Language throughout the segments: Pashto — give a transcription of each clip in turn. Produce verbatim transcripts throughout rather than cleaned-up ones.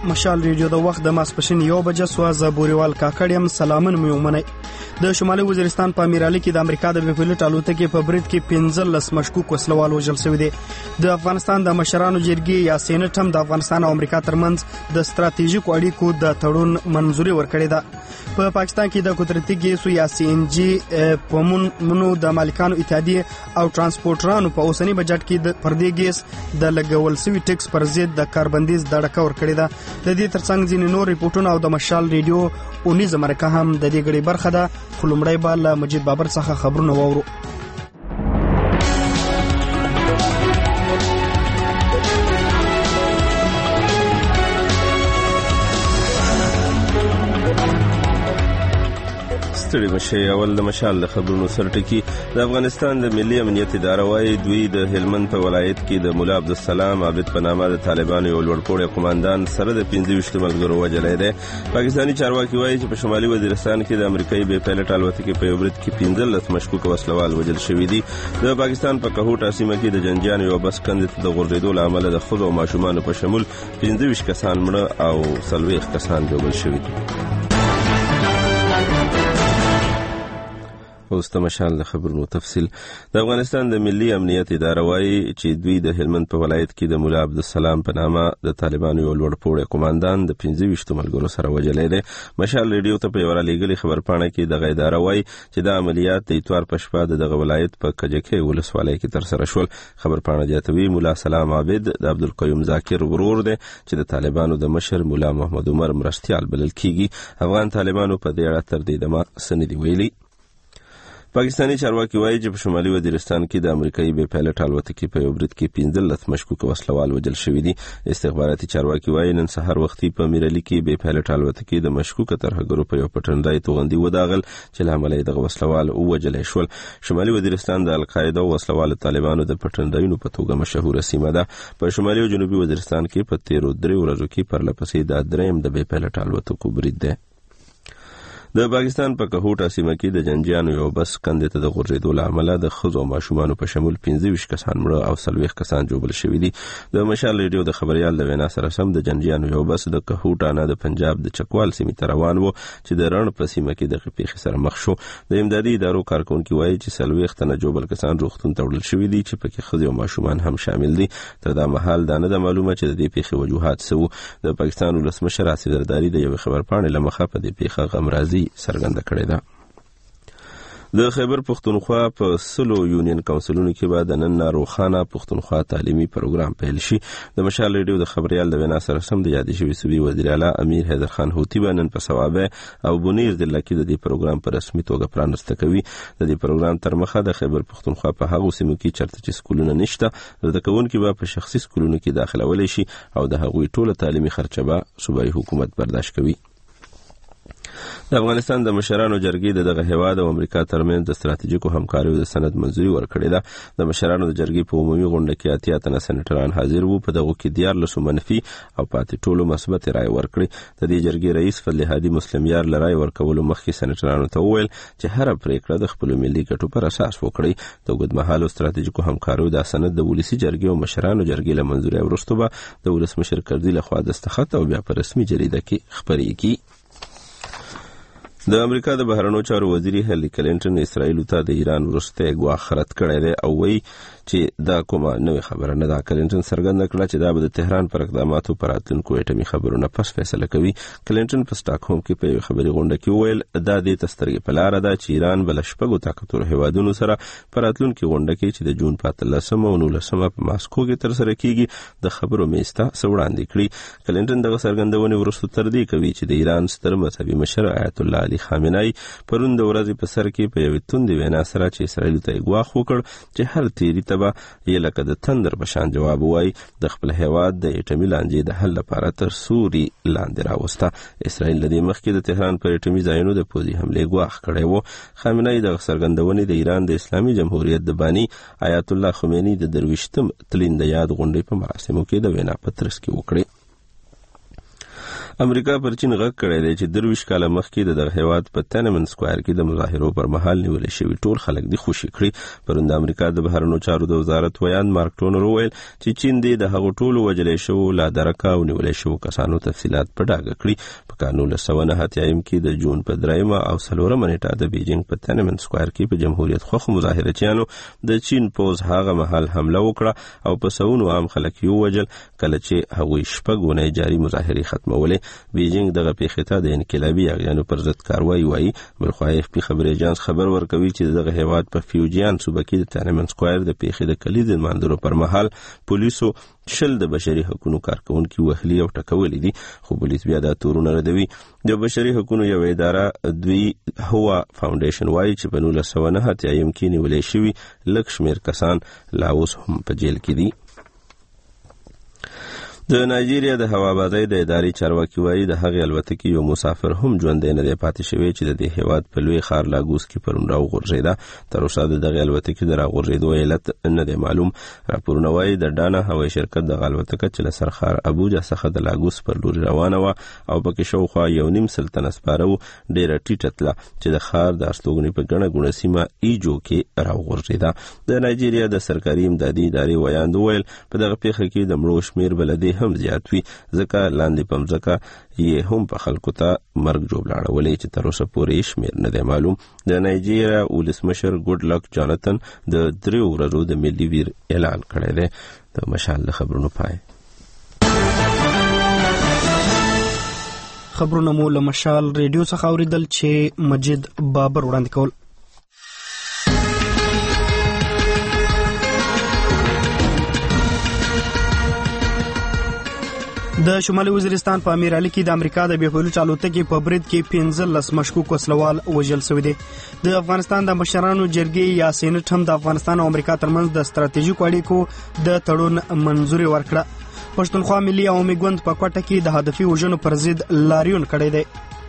مشال ریډیو د وخت د ماسپښین یو بجه سوازه بوريوال کاکړیم سلامون مې ومنئ. د شمالي وزیرستان په امیرعلی کې د امریکا د بیپلټ الوتکې په برید کې پنځلس مشکوک وسلوال وژل شوي دي. د افغانستان د مشرانو جرګې یا سېنات هم د افغانستان او امریکا ترمنځ د ستراتیژیکو اړیکو د تړون منځوري ورکړې ده. په پا پاکستان کې د قدرتي ګیسو یا سی ان جی پمونو د مالکانو اتحادیه او ترانسپورټرانو په اوسنی بجټ کې د پردې ګیس د لګول سوي ټیکس پر ضد د کاربندیز د ډکه ورکړې ده. د دې ترڅنګ ځینې نور ریپورتونه او د مشال ریډیو اونیزه مرکه هم د دې غړي برخه ده. خو لومړی به له مجید بابر څخه خبرونه واورو. ستړي مشي. اول د مشال د خبرونو سرټکی. د افغانستان د ملي امنیت اداره وايي دوی د هلمند په ولایت کې د مولا عبدالسلام عابد په نامه د طالبانو یو لوړپوړی قوماندان سره د پنځه ویشت ملګرو وژلی دی. پاکستاني چارواکي وايي چې په شمالي وزیرستان کې د امریکایي بې پیلټ الوتکې په یو برید کې پنځلس مشکوک وسلوال وژل شوي دي. د پاکستان په کهوټه سیمه کې د جنجیانو یو بس کندې ته د غورځېدو له امله د ښځو او ماشومانو په شمول پنځه ویشت کسان مړه او څلوېښت کسان ژوبل شوي دي. اوس د مشال د خبرونو تفصیل. د افغانستان د ملي امنیت اداره وايي چې دوی د هلمند په ولایت کې د مولا عبدالسلام په نامه د طالبانو یو لوړپوړی قوماندان د پنځه ویشتو ملګرو سره وژلی دی. مشال ریډیو ته په یوه رالیږلې خبرپاڼه کې دغه اداره وايي چې د عملیات د اتوار په شپه د دغه ولایت په کجکۍ ولسوالۍ کې ترسره شول. خبرپاڼه زیاتوي مولا سلام عابد د عبدالقیوم ذاکر ورور دی چې د طالبانو د مشر مولا محمد عمر مرستیال بلل کیږي. افغان طالبانو په دې اړه تر دې دمه څه نه دي ویلي. پاکستاني چارواکي وایي چې په شمالي وزیرستان کې د امریکایي بې پیلټ الوتکې په یو برید کې پنځلس مشکوک وسلوال وژل شوي دي. استخباراتي چارواکي وایي نن سهار وختي په امیرعلی کې بې پیلټ الوتکې د مشکوکه ترهګرو په یو پټنځای توغندي وداغل چې له امله یې دغه وسلوال ووژلی شول. شمالي وزیرستان د القاعده او وسلوالو طالبانو د پټنځایونو په توګه مشهوره سیمه ده. په شمالي او جنوبي وزیرستان کې په تیرو درې ورځو کې پرلپسې دا درېیم د بې پیلټ الوتکو برید دی. د پاکستان په کهوټه سیمه کې د جنجیانو یو بس کندې ته د غورځېدو له امله د ښځو او ماشومانو په شمول پنځه ویشت کسان مړه او څلوېښت کسان ژوبل شوي دي. د مشال ریډیو د خبریال د وینا سره سم د جنجیانو یو بس د کهوټه نه د پنجاب د چکوال سیمې ته روان و چې د رڼ په سیمه کې دغه پیښې سره مخ شو. د امدادي ادارو کارکونکي وایي چې څلوېښت تنه ژوبل کسان روغتون ته وړل شوي دي چې پکې ښځې او ماشومان هم شامل دي. تر دا مهال دا نه ده معلومه چې د دې پیښې وجوهات څه وو. د پاکستان ولسمشر آصف زرداري د یوې خبرپاڼې له مخه په دې پیښه غمرازي څرګنده کړې ده. د خیبر پښتونخوا په سلو یونین کونسلونو کې به د نن روخانه پښتونخوا تعلیمي پروګرام پیل شي. د مشال ریډیو د خبریال د وینا سره سم د یادې شوي صوبې وزیر اعلی امیر حیدر خان هوتي به نن په صوابه او بنیر ضلع کې د دې پروګرام په رسمي توګه پرانسته کوي. د دې پروګرام تر مخه د خیبر پښتونخوا په هغو سیمو کې چېرته چې سکولونه نشته زده کوونکي به په شخصي سکولونو کې داخلولی شي او د هغوی ټوله تعلیمي خرچه به صوبایي حکومت برداشت کوي. د افغانستان د مشرانو جرګې د دغه هیواد او امریکا ترمنځ د ستراتیژیکو همکاریو د سند منځوري ورکړې ده. د مشرانو د جرګې په عمومي غونډه کې اتیا تنه سېنیټران حاضر وو. په دغو کې دیارلسو منفي او پاتې ټولو مثبت رایې ورکړې. د دې جرګې رئیس فضل هادي مسلمیار له رایې ورکولو مخکې سېنیټرانو ته وویل چې هره پرېکړه د خپلو ملي ګټو پر اساس وکړئ. د اوږدمهالو ستراتیژیکو همکاریو دا سند د ولسي جرګې او مشرانو جرګې له منځورۍ وروسته به د ولسمشر کرزي لخوا دستخط او بیا په رسمي جریده کې خپرېږي. د امریکا د بهرنیو چارو وزیر هیلری کلینټن اسرائیل ته د ایران وروستی ګواښ رد کړی دی او وایي چې دا کومه نوې خبره نه ده. کلینټن څرګنده کړه چې دا به د تهران پر اقداماتو پر راتلونکو اټومي خبرو نه پس فیصله کوي. کلینټن په سټاکهولم کې په یوې خبري غونډه کې وویل دا دې ته سترګې په لاره ده چې ایران به له شپږو طاقتورو هیوادونو سره په راتلونکي غونډه کې چې د جون په اتلسمه او نولسمه په ماسکو کې ترسره کیږي د خبرو میز ته څه وړاندې کړي. کلینټن دغه څرګندونې وروسته تر دې کوي چې د ایران ستر مذهبي مشر آیت الله علي خامنه‌ای پرون د ورځې په سر کې په یوې توندې وینا سره چې اسرائیل ته یې ګواښ وکړ چې هر تیري ته به یې لکه د تندر په شان جواب ووایي. د خپل هیواد د اټومي لانجې د حل لپاره تر سوري لاندې راوسته. اسرائیل له دې مخکې د تهران پر اټومي ځایونو د پوځي حملې ګواښ کړی و. خامنه‌ای دغه څرګندونې د ایران د اسلامي جمهوریت د باني آیت الله خمیني د درویشتم تلین د یاد غونډې په مراسمو کې د وینا په ترڅ کې وکړې. امریکا پر چین غږ کړی دی چې درویشت کاله مخکې د دغه هیواد په تنمن سکوائر کې د مظاهرو پر مهال نیولې شوي ټول خلک دي خوشي کړي. پرون د امریکا د بهرنیو چارو د وزارت ویان مارک ټونر وویل چې چین دې د هغو ټولو وژلې شوو لا درکه او نیولې شوو کسانو تفصیلات په ډاګه کړي. په کال نولس سوه نهه اتیایم کې د جون په دریمه او څلورمه نیټه د بیجینګ په تنمن سکوائر کې په جمهوریت خوښو مظاهرچیانو د چین پوځ هغه مهال حمله وکړه او په سوونو عام خلک یې ووژل کله چې هغوی شپږ اونۍ جاري مظاهرې ختمولې. بیجینګ دغه پیښې ته د انقلابي یاغیانو پر ضد کاروایي وایي. بلخوا اف پي خبري ایجانس خبر ورکوي چې دغه هیواد په فیوجیان صوبه کې د تنمن سکوائر د پیښې د کلیدي مانځلو پر مهال پولیسو شل د بشري حقوقو کارکونکي وهلي او ټکولي دي، خو پولیس بیا دا تورونه ردوي. د بشري حقوقو یو اداره دوی هوا فاونډیشن وایي چې په نولس سوه نهه اتیایم کې نیولې شوي لږ شمېر کسان لا اوس هم په جیل کې دي. د نایجیریا د هوابازۍ د ادارې چارواکي وایي د هغې الوتکې یو مسافر هم ژوندی نه دی پاتې شوی چې د دې هیواد په لوی ښار لاګوس کې پرون راوغورځېده. تر اوسه د دغې الوتکې د راغورځېدو علت نه دی معلوم. راپورونه وایي د ډانا هوایي شرکت دغه الوتکه چې له سرښار ابوجا څخه د لاګوس پر لوري روانه وه او پکې شاوخوا یو نیم سل تنه سپاره وو، ډېره ټیټه تله چې د ښار د استوګنې په ګڼه ګوڼه سیمه ایجو کې راوغورځېده. د نایجیریا د سرکاري امدادي ادارې ویاند وویل په دغه پیښه کې د مړو شمېر به له دې هم زیات وي، ځکه لاندې په مځکه یې هم په خلکو ته مرګ جوړلاړولی چې تر اوسه پورې شمېر نه دی معلوم. د نایجیریا ولسمشر ګوډ لک جانتن د دریو ورځو د ملي ویر اعلان کړی دی. د مشال د خبرونو پای. خبرونه مو له مشال ریډیو څخه اوریدل چې مجید بابر وړاندې کول. د شمالي وزیرستان په امیر علي کې د امریکا د بېپایلوټ الوتکې په برید کې پنځلس مشکوک وسلوال وژل شوي دي. د افغانستان د مشرانو جرګې یا سینټ هم د افغانستان او امریکا ترمنځ د ستراتیژیکو اړیکو د تړون منظوري ورکړه. پښتونخوا ملي عوامي ګوند په کوټه کې د هدفي وژنو پر ضد لاریون کړی دی.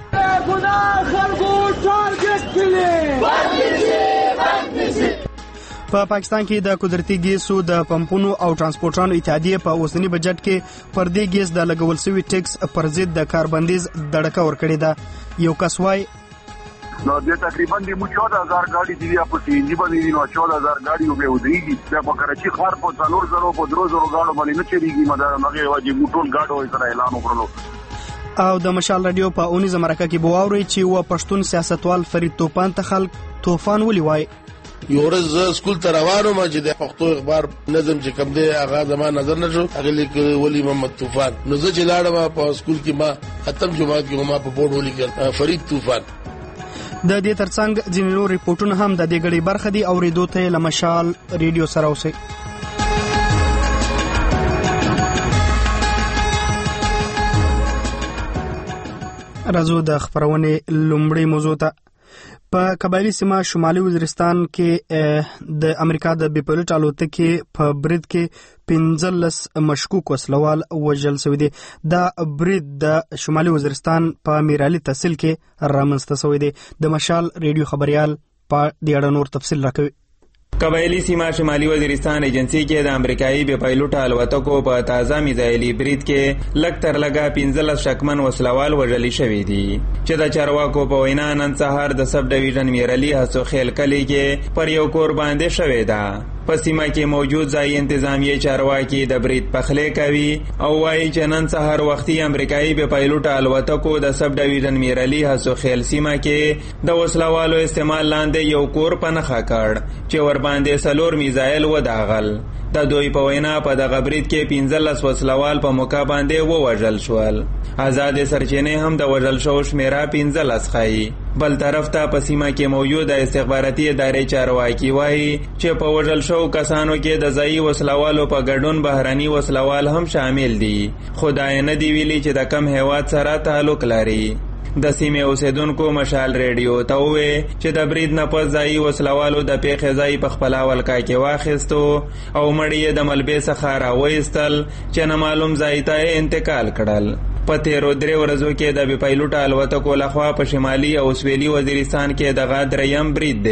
په پاکستان کې د قدرتي ګیسو د پمپونو او ترانسپورټرانو اتحادیې په اوسنی بجټ کې پر دې ګیس د لګول شوي ټیکس پر ضد د کاربندیز دړکه ورکړې ده. یو کس وایي نو د تقریبا د مو چودہ هزار گاڑی دی په سی ان جی باندې نو چودہ هزار گاڑی به ودرېږي. په کراچي ښار په څلور زرو په درو زرو گاډو باندې نه چلیږي. مدار هغه واجب موټول گاډو سره اعلان وکړلو. او د مشال رادیو په اونیزه مرکه کې بواوري چې و پښتون سیاستوال فرید توپان ته خلک طوفان ولي وای. یو ورځ سکول ته روانو ما چې د پښتو اخبار نظم چې کوم دی هغه زما نظر نه شو هغه لیک ولی محمد طوفان. نو زه چې لاړم په سکول کې ما ختم جماعت کې ما په بورډ ولیکل فرید طوفان. د دې ترڅنګ ځینې نور ریپورتونه هم د دې غړي برخه دي او ریډیو ته له مشال ریډیو سره اوسئ. راځو د خبرونې لومړی موضوع ته. په قبایلی سیمه شمالي وزیرستان کې د امریکا د بېپایلوټ الوتکې په برید کې پنځلس مشکوک وسلوال وژل شوي دي. دا برید د شمالي وزیرستان په امیر علي تحصیل کې رامنځته شوی دی. د مشال ریډیو خبریال په دې اړه نور تفصیل راکوي. قبایلی سیمه شمالي وزیرستان ایجنسی کې د امریکایي بېپایلوټ الوتکو په تازه میزایلي برید کې لږ تر لږه پنځلس شکمن وسلوال وژل شوي دي چې د چارواکو په وینا نن سهار د سب ډویژن میرعلي هڅو خیل کلي کې پر یو کور باندې شوې ده. په سیمه کې موجود ځایي انتظامیه چارواکي د برید پخلی کوي او وایي چې نن سهار وختي امریکایي بېپایلوټ الوتکو د سب ډویژن میرعلي هڅو خیل سیمه کې د وسلوالو استعمال لاندې یو کور په نښه کړ چې ورباندې څلور میزایل وداغل. د دوی په وینا په دغه برید کې پنځلس وسلوال په موقع باندې ووژل شول. آزاد سرچینې هم د وژل شوو شمیره پنځلس ښایي. بل طرف ته په سیمه کې موجود استخباراتي ادارې چارواکي وایي چې په وژل شوو کسانو کې د ځایي وسلوالو په ګډون بهرني وسلوال هم شامل دي، خو دا یې نه دي ویلي چې د کم هیواد سره تعلق لري. د سیمې اوسیدونکو مشال ریډیو ته وویل چې د برید نه پس ځایي وسلوالو د پیښې ځای په خپله ولکه کې واخیستو او مړي یې د ملبې څخه راوایستل چې نه معلوم ځای ته یې انتقال کړل. په تیرو درې ورځو کې د بېپایلوټ الوتکو لخوا په شمالي او سویلي وزیرستان کې دغه دریم برید دی.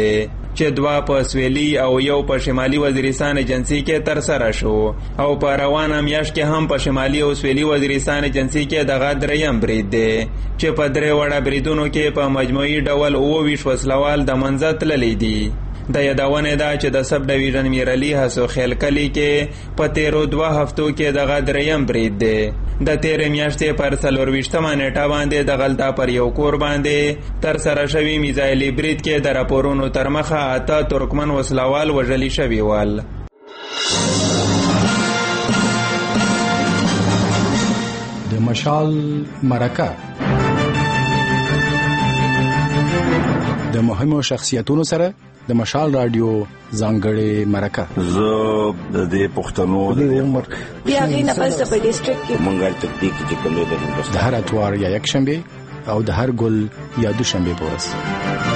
چې دوه په سویلي او یو په شمالي وزیرستان ایجنسی کې ترسره شو او په روانه میاشت کې هم په شمالي او سویلي وزیرستان ایجنسی کې دغه دریم برید دی چې په درې وړه بریدونو کې په مجموعي ډول اووه ویشت وسلوال د منځه تللی دي. د یادونې ده چې د سب ډویژن میرعلي حسو خیل کلي کې په تیرو دوه هفتو کې دغه دریم برید دی. د تیرې میاشتې پر څلورویشتمه نیټه باندې د غلطه پر یو کور باندې ترسره شوي میزایلي برید کې د راپورونو تر مخه اته ترکمن وسلوال وژلي شوي ول. د مشال مرکه د مهمو شخصیتونو سره د مشال رادیو ځانګړې مرکه. زه د دې پښتنو د عمر بیا غي نه پس په ډیسټریکټ کې مونږه تکتیک چې کوم د هندوستان د هر اتوار یا یک شنبه او د هر ګل یا دو شنبه په ورځ.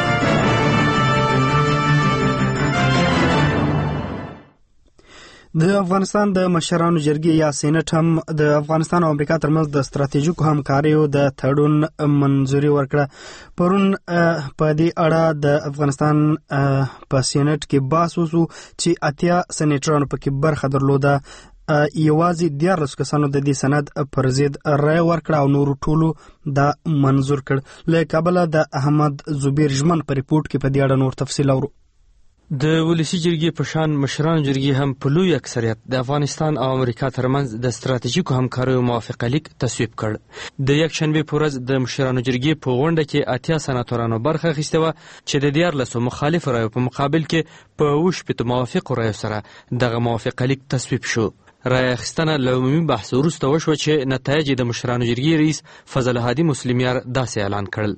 د افغانستان د مشرانو جرګې یا سېنات هم د افغانستان او امریکا ترمنځ د ستراتیژیکو همکاریو د تړون منځوري ورکړه. پرون په دې اړه د افغانستان په سېنات کې بحث وشو چې اتیا سېنیټرانو پکې برخه درلوده. یوازې دیارلس کسانو د دې سند پر ضد رای ورکړه او نورو ټولو دا منظور کړ. له کابله د احمد زبیر ژمن په ریپورت کې په دې اړه نور تفصیل اورو. د ولسی جرګې په شان مشران جرګې هم په لوی اکثریت د افغانستان او امریکا ترمنځ د ستراتیژیکو همکاریو موافقه لیک تصویب کړ. د یک شنبه په ورځ د مشرانو جرګې په غونډه کې اتیا سناتورانو برخه اخیسته و چې د دیارلسو مخالف رایو په مقابل کې په اووه شپېتو موافقو رایو سره دغه موافقه لیک تصویب شو. رای اخیستنه له عمومي بحث وروسته وشوه چې نتایج د مشرانو جرګې رئیس فضل هادي مسلمیار داسې اعلان کړل: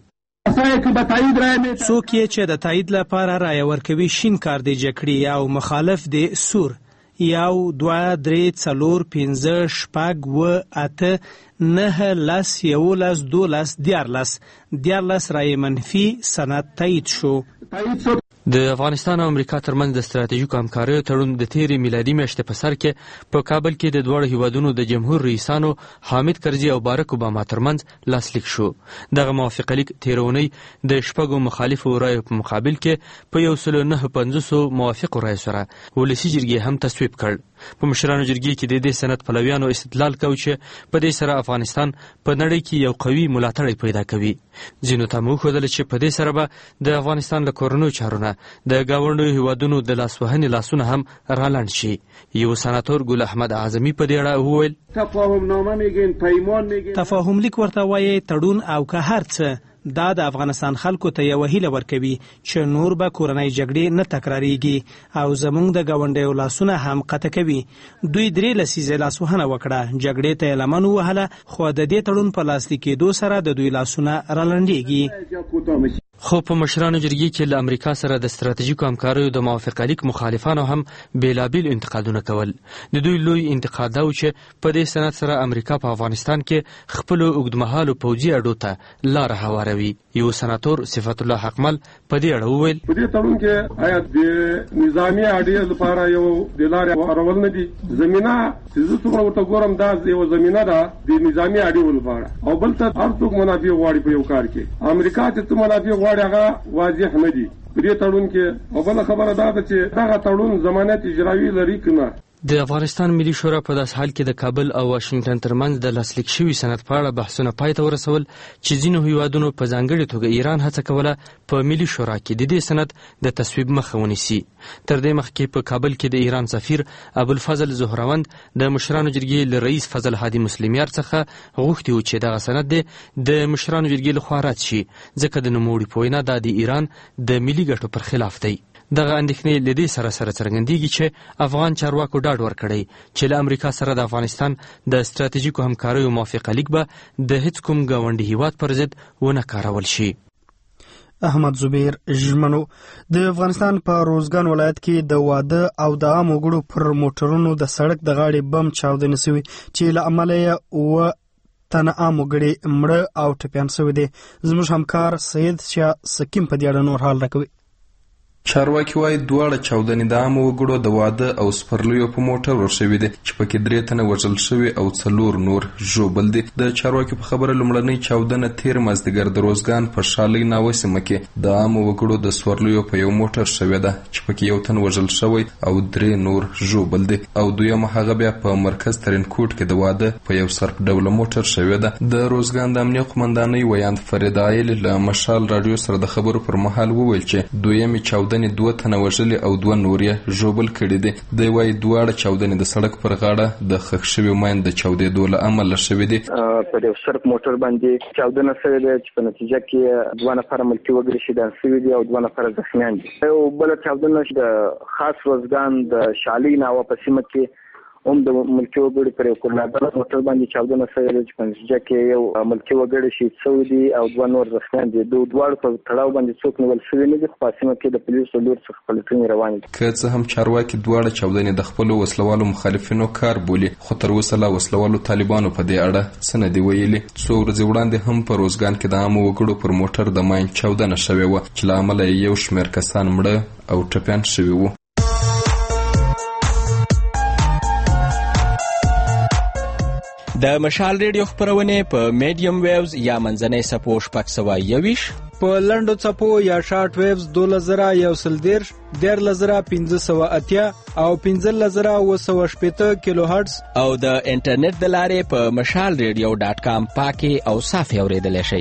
څوک یې چې د تایید لپاره رایه ورکوي شین کار دی جکړي او مخالف دی سور. یو دوه درې څلور پنځه شپږ اووه اته نهه لس یولس دولس دیارلس دیارلس رایې منفي سند تایید شو. د افغانستان او امریکا ترمنځ د ستراتیژیکو همکاریو تړون د تیرې میلادي میاشتې په سر کې په کابل کې د دواړو هیوادونو د جمهور رئیسانو حامد کرزي او بارک اوباما ترمنځ لاسلیک شو. دغه موافقه لیک تیره اونۍ د شپږو مخالفو رایو په مقابل کې په یو سلو نهه پنځوسو موافقو رایو سره ولسي جرګې هم تصویب کړ. په مشرانو جرګې کې د دې سند پلویانو استدلال کوي چې په دې سره افغانستان په نړۍ کې یو قوي ملاتړی پیدا کوي. ځینو ته وښودل چې په دې سره به د افغانستان له کورنیو چارو د ګاونډیو هیوادونو د لاسوهنې لاسونه هم رالنډ شي. یو سناتور ګل احمد اعظمي په دې اړه وویل: تفاهم لیک ورته وایي تړون او که هر څه دا د افغانستان خلکو ته یو هیله ورکوي چې نور به کورنۍ جګړې نه تکراریږي او زموږ د ګاونډیو لاسونه هم قطع کوي. دوی درې لسیزې لاسوهنه وکړه، جګړې ته یې لمن ووهله، خو د دې تړون په لاسلیک کېدو سره د دوی لاسونه رالنډېږي. خو په مشرانو جرګې کې له امریکا سره د ستراتیژیکو همکاریو د موافقه لیک مخالفانو هم بیلابیل انتقادونه کول. د دوی لوی انتقاد دا و چې په دې سند سره امریکا په افغانستان کې خپلو اوږدمهالو پوځي اډو ته لاره هواروي. یو سناتور صفت الله حقمل په دې اړه وویل: په دې تړون کې آیا د نظامي اډې لپاره یو د لارې هوارول نه دي؟ زمينه چې زه څومره ورته ګورم دا یو زمينه ده د نظامي اډې لپاره، او بل ته هر څوک منافع غواړي په یو کار کې. امریکا چې څه منافع غواړي هغه واضح نه دي په دې تړون کې. او بل خبره دا ده چې دغه تړون ضمانت اجرایي لري کنه. د افغانستان ملي شورا په داس حال کې د کابل او واشنگټن ترمنځ د لاسلیک شوي سند په اړه بحثونه پای ته ورسول چې ځینو هیوادونو په ځانګړې توګه ایران هڅه کوله په ملي شورا کې د دې سند د تصویب مخه ونیسي. تر دې مخکې په کابل کې د ایران سفیر ابوالفضل زهروند د مشرانو جرګې له رئیس فضل هادي مسلمیار څخه غوښتي و چې دغه سند د مشرانو جرګې لخوا رد شي، ځکه د نوموړي په وینا دا د ایران د ملي ګټو پر خلاف دی. دغه اندېښنې له دې سره سره څرګندېږي چې افغان چارواکو ډاډ ورکړی چې له امریکا سره د افغانستان د ستراتیژیکو همکاریو موافقه لیک به د هیڅ کوم ګاونډي هیواد پر ضد ونه کارول شي. احمد زبیر ژمنو د افغانستان په روزګان ولایت کې د واده او د عام وګړو پر موټرونو د سړک د غاړې بم چاودنې شوي چې له امله یې اووه تنه عام وګړي مړه او ټپیان شوي دي. زموږ همکار سید شاه سکیم په دې اړه نور حال راکوي. چارواکي وايي دواړه چاودنې د عامو وګړو د واده او سپرلیو په موټر ورشوي دي چې پکې درې تنه وژل شوي او څلور نور ژوبل دي. د چارواکي په خبره لومړنۍ چاودنه تیر مازدیګر د روزګان په شالۍ ناوه سیمه کې د عامو وګړو د سورلیو په یو موټر شوې ده چې پکې یو تن وژل شوی او درې نور ژوبل دي او دویمه هغه بیا په مرکز ترینکوټ کې د واده په یو سرپ ډوله موټر شوې ده. د روزګان د امنیه قومندانۍ ویاند فرید عایل له مشال رادیو سره د خبرو پر مهال وویل چې دویمې چاودنې دوه تنه وژلي او دوه نور یې ژوبل کړي دي. دی وایي دواړه چاودنې د سړک پر غاړه د ښخ شوي ماین د چاودېدو له امله شوې دي. په یو سرپ موټر باندې چاودنه شوې ده چې په نتیجه کې دوه نفره ملکي وګړي شهیدان شوي دي او دوه نفره زخمیان دي. یو بله چاودنه د خاص روزګان د شالۍ ناوه په سیمه کې هم د ملکي وګړي پر یو کورنادل موټر باندې چاودنه شوې ده چې په نتیجه کې یو ملکي وګړي شهید شوي دي او دوه نور زخمیان دي. د دواړو په تړاو باندې څوک نیول شوي نه دي خو په سیمه کې د پولیسو لور څخه پلټنې روانې دي. که څه هم چارواکي دواړه چاودنې د خپلو وسلوالو مخالفینو کار بولي خو تر اوسه لا وسلوالو طالبانو په دې اړه څه نه دي ویلي. څو ورځې وړاندې هم په روزګان کې د عامو وګړو پر موټر د ماین چاودنه شوې وه چې له امله یې یو شمېر کسان مړه او ټپیان شوي وو. د مشال ریډیو خبرونه په میډیم ویوز یا منځنۍ څپو شپږ سوه یوویش، په لنډو څپو یا شارټ ویوز دولس زره یو سل دېرش، دیارلس زره پنځه سوه اتیا او پنځلس زره اوه سوه شپېته کیلو هرټز او د انټرنیټ د لارې په مشال ریډیو ډاټ کام پاکي او صافي اورېدلی شئ.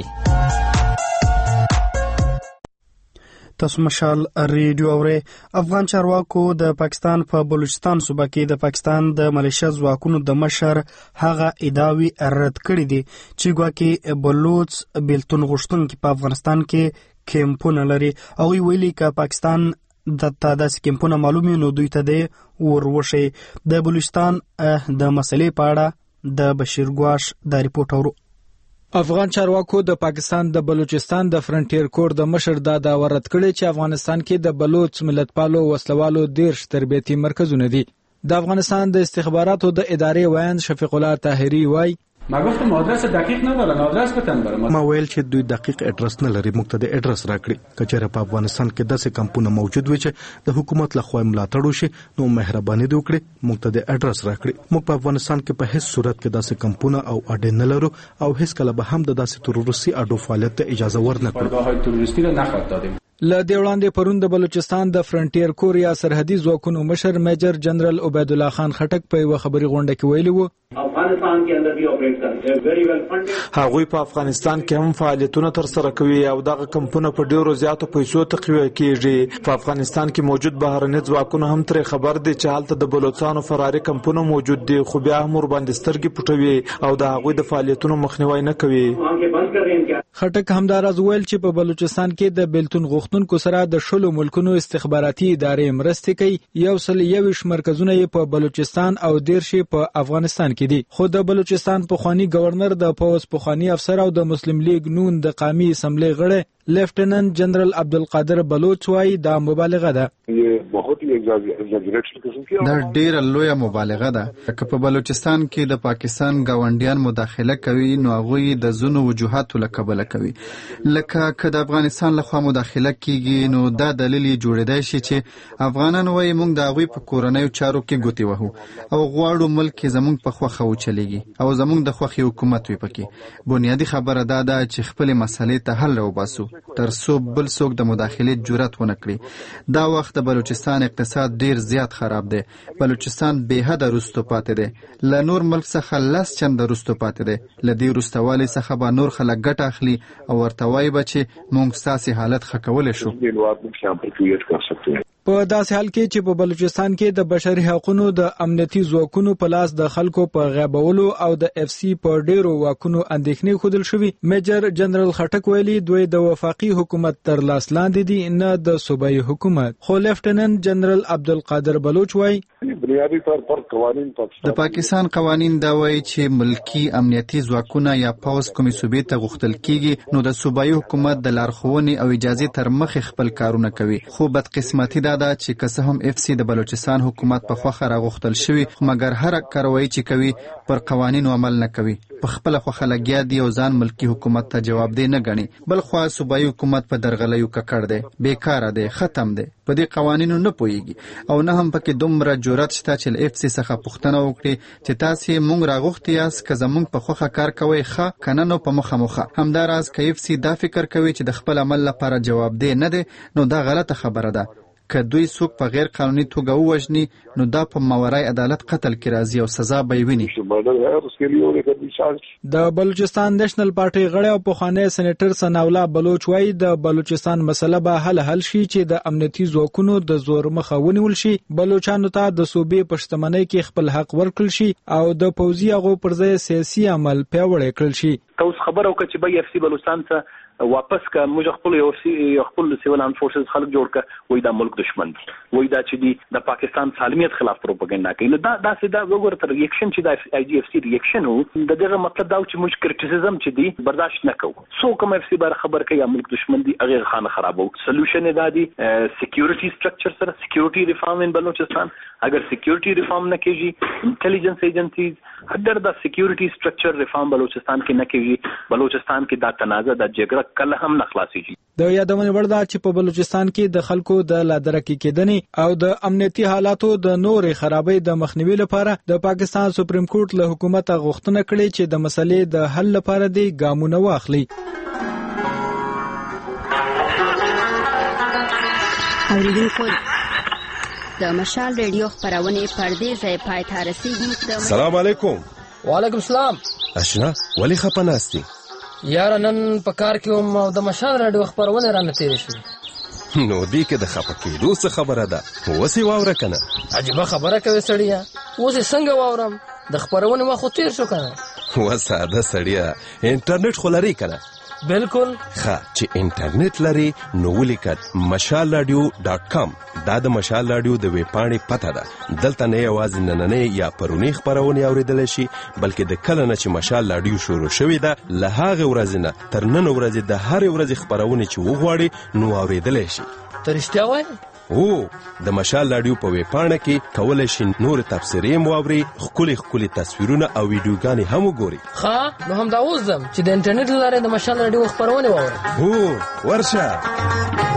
تاسو مشال ریډیو اورئ. افغان چارواکو د پاکستان په پا بلوچستان صوبه کې د پاکستان د ملیشیا ځواکونو د مشر هغه ادعاوې رد کړې دي چې ګواکې بلوچ بیلتون غوښتونکي په افغانستان کې کیمپونه لري. هغوی ویلي که پاکستان د تا داسې کیمپونه معلومي نو دوی ته دې وروښي. د بلوچستان د مسلې په اړه د بشیر ګواش د ریپورټ اورو. افغان چارواکو د پاکستان د بلوچستان د فرنټیر کور د مشر دا دا ورد کړی چې افغانستان کې د بلوچ ملتپالو وسلوالو دیرش تربیتي مرکزونه دي. د افغانستان د استخباراتو د ادارې ویاند شفیق الله طاهری وایي ما گفتم آدرس دقیق ندارن، آدرس بتن برام. ما ویل چې دوی دقیق اډرس نه لري، موږ ته د اډرس راکړي. کچېره په افغانستان کې داسې کمپونه موجود وي چې د حکومت لخوا ملاتړ وشي نو مهرباني دې وکړي موږ ته د اډرس راکړي. موږ په افغانستان کې په هیڅ صورت کې داسې کمپونه او اډې نه لرو او هیڅ کله به هم د داسې تروریستي اډو فعالیت ته اجازه ورنکړو. کارگاه‌های تروریستی را نخواهد دادیم. له دې وړاندې پرون د بلوچستان د فرنټیر کور یا سرحدي ځواکونو مشر میجر جنرال عبید الله خان خټک په یوه خبري غونډه کې ویلي وو افغانستان کې اندر دی اپریټ کوي very well funded. هغوی په افغانستان کې هم فعالیتونه تر سره کوي او دغه کمپونه په ډیرو زیاتو پیسو تقویه کیږي. په افغانستان کې موجود بهرني ځواکونه هم تر خبر دي چې حالت د بلوچستانو فراري کمپونه موجود دي خو بیا هم ور باندې سترګې پټوي او د هغوی د فعالیتونو مخنیوي نه کوي. خټک همداراز ویل چې په بلوچستان کې د بیلتون غوښتونکو سره د شلو ملکونو استخباراتي ادارې مرستې کوي. یو سل یویش مرکزونه یې په بلوچستان او دیرش په افغانستان کې دي. خو د بلوچستان پخوانی گورنر د پوز پخوانی افسر او د مسلم لیگ نون د قومي اسمبلی غړی لیفټیننټ جنرال عبدالقادر بلوچ وايي دا مبالغه ده. دا ډیره لویه مبالغه ده. که په بلوچستان کې د پاکستان ګاونډیان مداخله کوي نو هغوی د ځینو وجوهاتو له کبله کوي. لکه که د افغانستان لخوا مداخله کیږي نو دا دلیل یې جوړیدای شي چې افغانان وایي موږ د هغوی په کورنیو چارو کې ګوتې وهو او غواړو ملک کې زموږ په خوښه وچلیږي او زموږ د خوښې حکومت وي پکې. بنیادي خبره دا ده چې خپلې مسلې ته حل راوباسو تر څو بل څوک د مداخلې جرأت ونه کړي. دا وخت د بلوچستان اقتصاد ډیر زیات خراب دی. بلوچستان بې حده وروسته پاتې دی. له نور ملک څخه لس چنده وروسته پاتې دی. له دې وروستوالي څخه به نور خلک ګټه اخلي او ورته وایي به چې موږ ستاسې حالت ښه کولی شو. په داسې حال کې چې په بلوچستان کې د بشري حقوقو د امنیتي ځواکونو په لاس د خلکو په غیبولو او د اف سی په ډیرو واکونو اندېښنې ښودل شوي. میجر جنرال خټک ویلي دوی د وفاقي حکومت تر لاس لاندې دي نه د صوبایي حکومت. خو لیفټیننټ جنرال عبدالقادر بلوچ وایي بنیادی طور پر قوانین د پاکستان قوانین دا وایي چې ملکی امنیتي ځواکونه یا پوز کومې صوبې ته غوښتل کیږي نو د صوبایي حکومت د لارښوونې او اجازه تر مخې خپل کارونه کوي. خو بدقسمتي دا ده چې که څه هم اف سی د بلوچستان حکومت په خوخه راغوښتل شوی خو مګر هر کاروایی چې کوي پر قوانینو عمل نه کوي. په خپل خوخه لګیا دی او ځان ملکی حکومت ته جواب دی نه غني. بل خو صوبایي حکومت په درغلیو ککړ دی، بیکاره دی، ختم دی، په دې قوانینو نه پوهیږي او نه هم پکې دومره جرأت شته چې ل اف سی څخه پوښتنه وکړي چې تاسو مونږ راغوښتي یاست که زمونږ په خوخه کار کوي ښه کنه نو په مخه مخه. همداراز که اف سی دا فکر کوي چې د خپل عمل لپاره جواب دی نه دی نو دا غلطه خبره ده. که دوی څوک په غیر قانوني توګه ووژني نو دا په ماورای عدالت قتل کې راځي او سزا به یې ویني. د بلوچستان نیشنل پارټي غړی او پخوانی سېنیټر ثناءالله بلوچ وایي د بلوچستان مسله به حل حل شي چې د امنیتي ځواکونو د زور مخه ونیول شي، بلوچانو ته د صوبې په شتمنۍ کې خپل حق ورکړل شي او د پوځي هغو پر ځای سیاسي عمل پیاوړی کړل شي. تاسو خبر او چې به اف سی بلوچستان ته واپس کا موږ خپل یو سی خپل سیول ان فورسز خلک جوړ ک وای دا ملک دشمن دی، وای دا چې دی د پاکستان سالمیت خلاف پروپاګاندا کوي. دا دا سیدا وګور تر ریاکشن چې د آی جی اف سی ریاکشن وو د دغه مطلب دا چې موږ کرټیسیزم چې دی برداشت نه کوو. سو کوم اف سی بار خبر کوي ملک دشمن دی هغه خانه خرابو. سولوشن دا دی سکیورټي سټرکچر سره سکیورټي ریفارم ان بلوچستان. اگر سکیورټي ریفارم نه کیږي انټيليجنس ایجنسیز اگر دا سکیورټي سټرکچر ریفارم بلوچستان کې نه کیږي بلوچستان کې دا تنازع د جګړه کله هم نه خلاصيږي. د یادونه وړ ده چې په بلوچستان کې د خلکو د لادرکې کېدنې او د امنیتي حالاتو د نورې خرابۍ د مخنیوي لپاره د پاکستان سپریم کورټ له حکومت غوښتنه کړې چې د مسلې د حل لپاره د ګامونه واخلي. اوریدونکو د مشال ریډیو خبرونه پردې ځای پای ته رسیدي. السلام علیکم. وعلیکم السلام. اشنا ولی خپناستی یار نن په کار کې هم د مشال راډیو خبرونه را نتیری شو. نو دی کې د خپکې دوه خبره ده وسی واوره کنه. عجیب خبره کوي سړیا. اوس څنګه واورم؟ د خبرونه ما خو تیر شو کنه. و ساده سړیا انټرنیټ خو لري کنه. بالکل. ښه چې انټرنیټ لري نو ولیکئ مشال رادیو ډاټ کام. دا د مشال رادیو د ویب پاڼې پته ده. دلته نه یوازې نننۍ یا پرونی خبرونه اوریدلی شي بلکې د کله نه چې مشال رادیو شروع شوې ده له هغې ورځې نه تر نن ورځې د هرې ورځې خبرونه چې وغواړي نو اوریدلی شي. ته رښتیا وایې؟ او د مشال رادیو په ویب پاڼه کې کولی شي نور تبصرې مو واوري، ښکلي ښکلي تصویرونه او ویډیوګانې هم وګوري. ښه نو همدا اوس ځم چې د انټرنیټ له لارې د مشال رادیو خبرونه واورم. هو ورشه.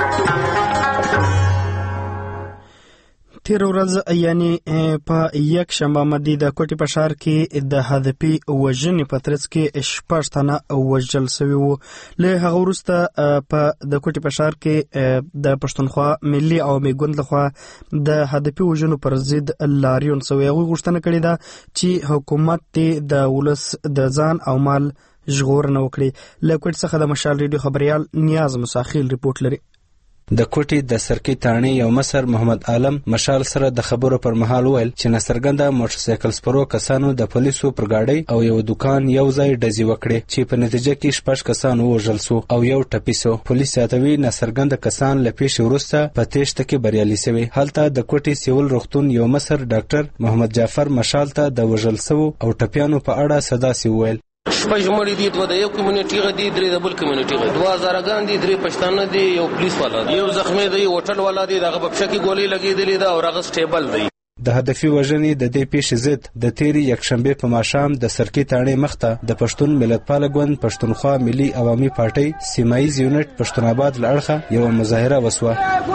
تیر ورځ یعنی په یک شنبه مدي د کوټي په ښار کې د هدفي وژنې په ترڅ کې شپږ تنه وژل شوي وو. له هغه وروسته په د کوټي په ښار کې د پښتونخوا ملي عوامي ګوند لخوا د هدفي وژنو پر ضد لاریون شوی. هغوی غوښتنه کړې ده چې حکومت د ولس د ځان او مال ژغورنه وکړي. له کوټي څخه د مشال ریډیو خبريال نیاز مساخیل ریپورت لري. د کوټي د سرکی تاڼي یو مصر محمد عالم مشال سره د خبرو پر مهال ویل چې نصرګنده موټر سایکل سپرو کسانو د پولیسو پر گاډي او یو دکان یو ځای ډزې وکړې چې په نتیجه کې شپږ کسان وژل شو او یو ټپي شو. پولیس یادوي نصرګنده کسان له پیښې وروسته په تېښته کې بریالي شوي. هلته د کوټي سیول روغتون یو مصر ډاکټر محمد جعفر مشال ته د وژل شو او ټپیانو په اړه صداسي وویل. شپږ مړي دي، دوه د یو کمیونټي غدي، درې د بل کمیونټي غدي، دوه هزارګان دي، درې پښتانه دي، یو پولیس والا دی، یو زخمی دی، هوټل والا دی، دغه په پښه کې ګولۍ لګېدلې ده او هغه سټیبل دی. د هدفي وژنې د دې پیښې ضد د تیرې یکشنبې په ماښام د سرکی تاڼې مخته د پښتون ملتپاله ګوند پښتونخوا ملي عوامي پارټۍ سیمایي یونټ پښتون آباد له اړخه یوه مظاهره وسوه.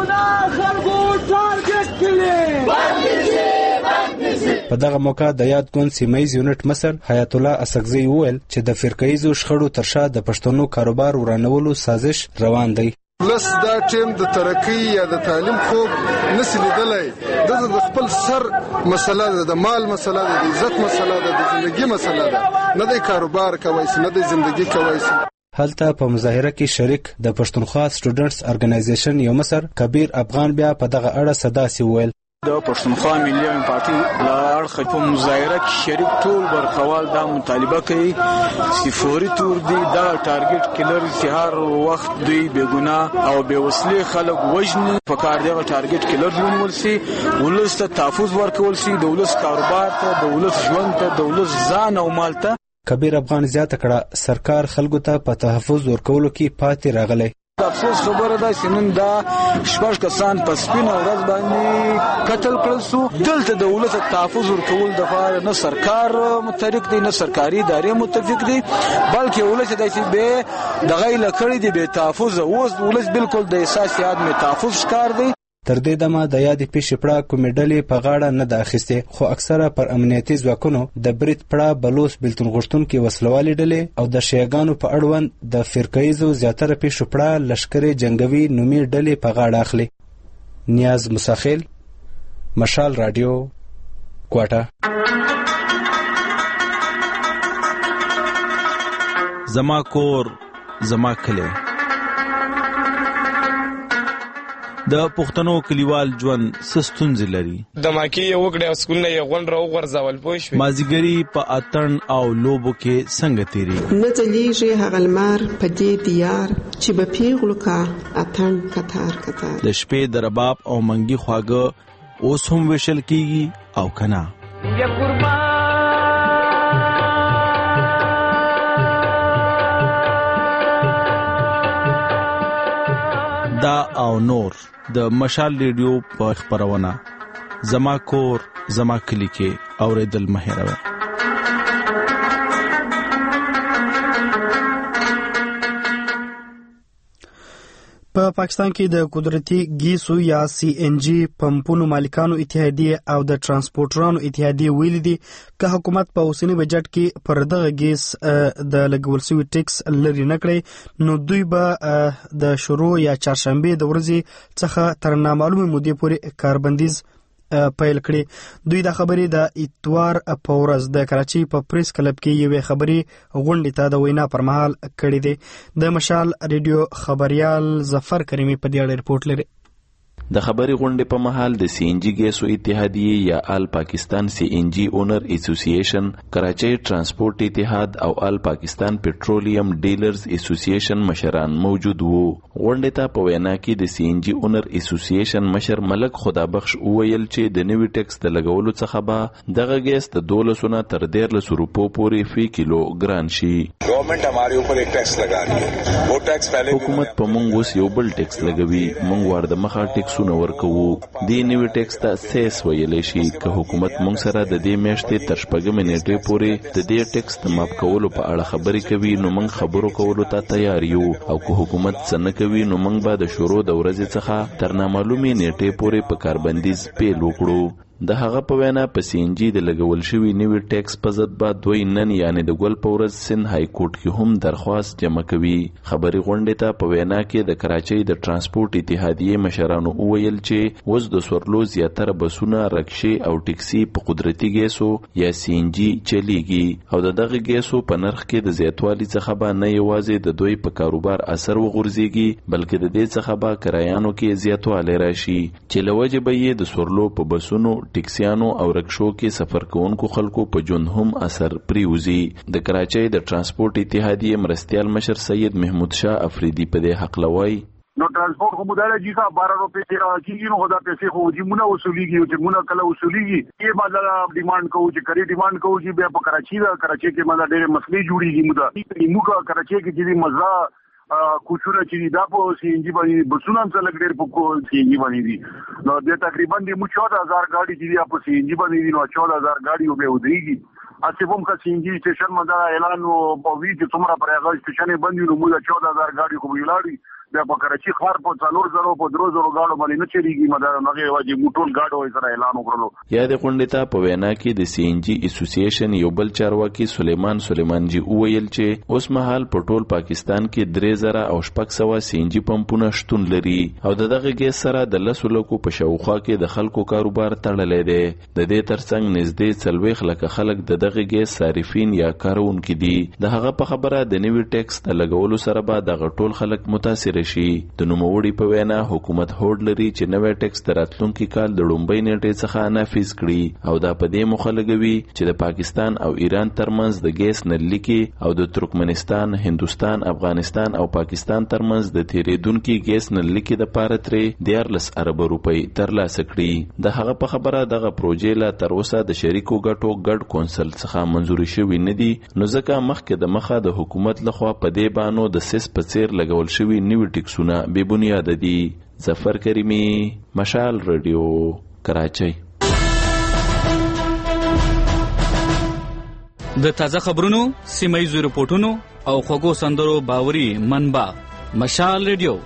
په دغه موقع د یاد ګوند سیمایي یونټ مصر حیات الله اسقزی وویل چې د فرقه‌ایزو شخړو تر شا د پښتنو کاروبار ورانولو سازش روان دی. لس دا ټیم د ترقی یا د تعلیم خوب نسی لیدلی، د خپل سر مسله ده، د مال مسله ده، د عزت مسله ده، د زندگی مسله ده، نه د کاروبار کوي نه د زندگی کوي. هلته په مظاهره کې شریک د پښتونخوا سټوډنټس ارګنایزیشن یو مصر کبیر افغان بیا په دغه اړه صداسي وویل. د پښتونخوا ملي پارټي لار خپل مظاهره کې شریک ټول برخوال دا مطالبه کوي چې فوري تور دی دا ټارګټ کلر سهار وخت دی بګنا او بے وسلې خلک وژني په کار دی ټارګټ کلر جوړول شي ولست تحفظ ورکول شي دولت کاروبار ته دولت ژوند ته دولت ځان او مال ته. کبیر افغان زیاته کړه سرکار خلکو ته په تحفظ ورکولو کې پاتې راغلی. افسوس خبره ده چې نن دا شپږ کسان په سپینه ورځ باندې قتل کړل شو. دلته دولت تحفظ ورکول د فار نه سرکار متفق دی نه سرکاري ادارې متفق دي بلکې ولس د چې به دغه لکړې دي به تحفظ اوس ولس بالکل د اساسيات می تحفظ ښکار دی. تر دې دمه د یادې پیښې پړه کومې ډلې په غاړه نه ده اخیستې خو اکثره پر امنیتي ځواکونو د برید پړه بلوڅ بېلتون غوښتونکي وسلوالې ډلې او د شیعګانو په اړوند د فرقهیزو زیاتره پیښو پړه لښکرې جنګوي نومي ډلې په غاړه اخلي. نیاز مساخیل، مشال راډیو، کوټه. زما کور زما کلی د پښتنو کلیوال ژوند سستونځ لري. د ماکی یو وګړي او سکول نه یو غونډه او غرزول پوه شو. مازیګری په اتن او لوبو کې څنګه تیری نه ځلیږي هغه لمر په دې دیار چې به پیغلو کا اتن کتار کتار. د شپې د رباب او منګي خواږه اوس هم وشل کیږي او کنا. یا قربان دا او نور د مشال ریډیو په خبرونه زما کور زما کلی کې اوریدل مهیروي. په پاکستان کې د قدرتي ګیسو یا سی ان جی پمپونو مالکانو اتحادیه او د ترانسپورټرانو اتحادیه ویلي دي که حکومت په اوسنی بجټ کې پر دغه ګیس د لګول شوی ټیکس لري نه کړي نو دوی به د شروع یا چهارشنبه د ورځې څخه تر نامعلومه مودې پورې کاربندیز پیل کړي. دوی د خبرې د اتوار په ورځ د کراچۍ په پریس کلب کې یوې خبري غونډې ته د وینا پر مهال کړې دي. د مشال ریډیو خبريال ظفر کریمی په دې اړه رپورټ لري. د خبري غونډې په مهال د سی ان جی ګیسو اتحادیه یا آل پاکستان سی ان جی اونر اسوسییشن، کراچۍ ترانسپورت اتحاد او آل پاکستان پټرولیم ډیلرز اسوسییشن مشران موجود وو. غونډې ته په وینا کې د سی ان جی اونر اسوسییشن مشر ملک خدابخش وویل چې د نوي ټیکس د لګولو څخه به دغه ګیس د دولسو نه تر دیرلسو روپو پورې فی کیلو ګران شي. گورنمنٹ ہمارے اوپر ایک ٹیکس لگا رہی ہے. وہ ٹیکس پہلے حکومت په مونږ اوس یو بل ټیکس لګوي. مونږ ور د مخه ټیکس سونه ورکوو. دې نوي ټیکس ته سیس ویلی شي. که حکومت مونږ سره د دې میاشتې تر شپږمې نیټې پورې د دې ټیکس د ماف کولو په اړه خبرې کوي نو مونږ خبرو کولو ته تیار یو او که حکومت څه نه کوي نو مونږ به د شروع د ورځې څخه تر نامعلومې نیټې پورې په کاربندیز پیل وکړو. د هغه په وینا په سی ان جی د لګول شوی نوی ټیکس په ضد به دوی نن یعنی د ګل په ورځ سند های کورټ کې هم درخواست جمع کوي. خبري غونډې ته په وینا کې د کراچۍ د ترانسپورت اتحادیه مشرانو وویل چې اوس د سورلو زیاتره بسونه، رکشې او ټیکسي په قدرتي ګیسو یا سی ان جی چلیږي او د دغه ګیسو په نرخ کې د زیاتوالي څخه به نه یوازې د دوی په کاروبار اثر وغورځيږي بلکې د دې څخه به کرایانو کې زیاتوالی راشي چې لوجه به یې د سورلو په بسونو، ټیکسیانو او رکشو کې سفر کوونکو خلکو په ژوند هم اثر پریوزي. د کراچۍ د ترانسپورت اتحادیه مرستیال مشر سید محمود شاه افریدي په دې حق لوي نو ترانسپورت خو مدار جی کا بارہ روپے تیرا کیږي نو خدا پیسې خو جی مونږ وصولېږي چې مونږ کله وصولېږي یې ماده ډیماند کوو چې کری ډیماند کوو چې بیا په کراچۍ دا کراچۍ کې ماده ډېر مسلې جوړیږي مونږ موږ کراچۍ کې چې مزه کوچونه چې دا په سی ان جی باندې بسونه هم څلګ ډېر په سی ان جی باندې دي نو د تقریبا د مو چودہ ہزار گاڑی چې په سی ان جی باندې دي نو چودہ ہزار گاڑی به ودرېږي. اته کوم کا سی ان جی سټیشن مدا اعلان او په وی چې څومره پر هغه سټیشن باندې نو موږ چودہ ہزار گاڑی خو ویلاړي بیا په کراچۍ ښار په څلور زرو په درو زرو گاډو باندې نه چلیږي مدا هغه واجب موټول گاډو سره اعلان وکړلو. یا د غونډې ته په وینا کې د سی ان جی اسوسییشن یو بل چارواکي سلیمان سلیمانجی وویل چې اوس مهال په ټول پاکستان کې درې زره او شپږ سوه سی ان جی پمپونه شتون لري او د دغه ګیس سره د لسو لکو په شاوخوا کې د خلکو کاروبار تړلی دی. د دې ترڅنګ نږدې څلوېښت لکه خلک د دغه ګیس صارفین یا کارونکي دي. د هغه په خبره د نوي ټیکس د لګولو سره به دغه ټول خلک متاثر کړی شي. د نوموړي په وینا حکومت هوډ لري چې نوې ټیکس د راتلونکي کال د لومړۍ نیټې څخه نافذ کړي او دا په دې موخه لګوي چې د پاکستان او ایران ترمنځ د ګیس نللیکي او د ترکمنستان، هندوستان، افغانستان او پاکستان ترمنځ د تیریدونکي ګیس نللیکي د پاره ترې دیارلس ارب روپۍ ترلاسه کړي. د هغه په خبره دغه پروژې لا تر اوسه د شریکو ګټو ګډ کونسل څخه منزوري شوی نه دي، نو ځکه مخکې د مخه د حکومت لخوا په دې بانو د سیس په څیر لګول شوی نیوي ټیکسونه بې بنیاده دي. ظفر کریمی، مشال رادیو، کراچۍ. د تازه خبرونو، سیمایي رپورټونو او خوږو سندرو باوري منبع مشال رادیو.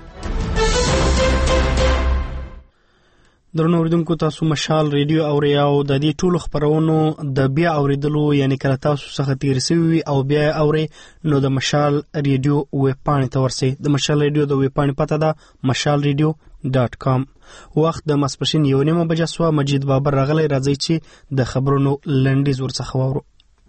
درنو اوریدونکو، تاسو مشال ریډیو اورئ او د دې ټولو خبرونو د بیا اوریدلو یعنی کله تاسو څخه تیر شوي او بیا اورئ نو د مشال ریډیو ویب پاڼې ته ورسئ. د مشال ریډیو د ویب پاڼې پته ده مشال ریډیو ډاټ کام. وخت د ماسپښین یو نیمه بجه سوه. مجید بابر راغلی، راځئ چې د خبرونو لنډیز ورڅخه واورو.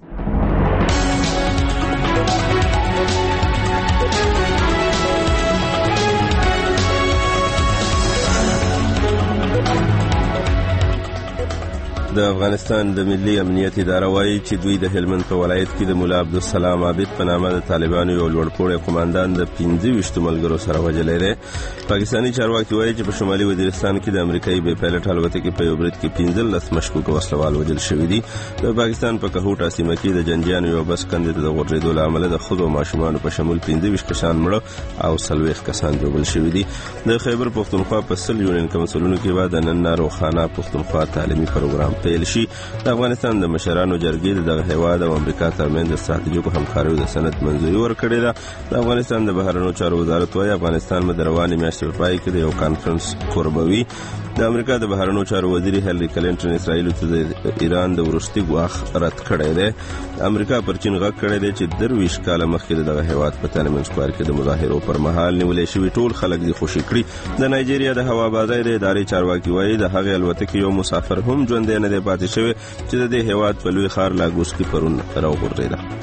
د افغانستان د ملي امنیت اداره وایي چې دوی د هلمند په ولایت کې د مولا عبدالسلام عابد په نامه د طالبانو یو لوړپوړی قوماندان د پنځه ویشتو ملګرو سره وژلی دی. پاکستاني چارواکي وایي چې په شمالي وزیرستان کې د امریکایي بې پیلټ الوتکې په یو برید کې پنځلس مشکوک وسلوال وژل شوي دي. د پاکستان په کهوټه سیمه کې د جنجیانو یو بس کندې ته د غورځېدو له امله د ښځو او ماشومانو په شمول پنځه ویشت کسان مړه او څلوېښت کسان ژوبل شوي دي. د خیبر پښتونخوا په سل یونین کونسلونو کې به د نن روښانه پښتونخوا تعلیمي پروګرام پیل شي. د افغانستان د مشرانو جرګې دغه هیواد او امریکا ترمنځ د ستراتیژیکو همکاریو د سند منظوري ورکړې ده. د افغانستان د بهرنیو چارو وزارت وايي افغانستان به د روانې میاشتې په پای کې د یو کانفرنس کوربوي. د امریکا د بهرنیو چارو وزیر هیلری کلینټن اسرائیل ته د ایران د وروستي ګواښ رد کړی دی. امریکا پر چین غږ کړی دی چې درویشت کاله مخکې د دغه هیواد په تیانمن سکوار کې د مظاهرو پر مهال نیولې شوي ټول خلک دې خوشي کړي. د نایجیریا د هوابازۍ د ادارې چارواکي وایي د هغې الوتکې یو مسافر هم ژوندی نه دی پاتې شوی چې د دې هیواد په لوی ښار لاګوس کې پرون راوغورځېده.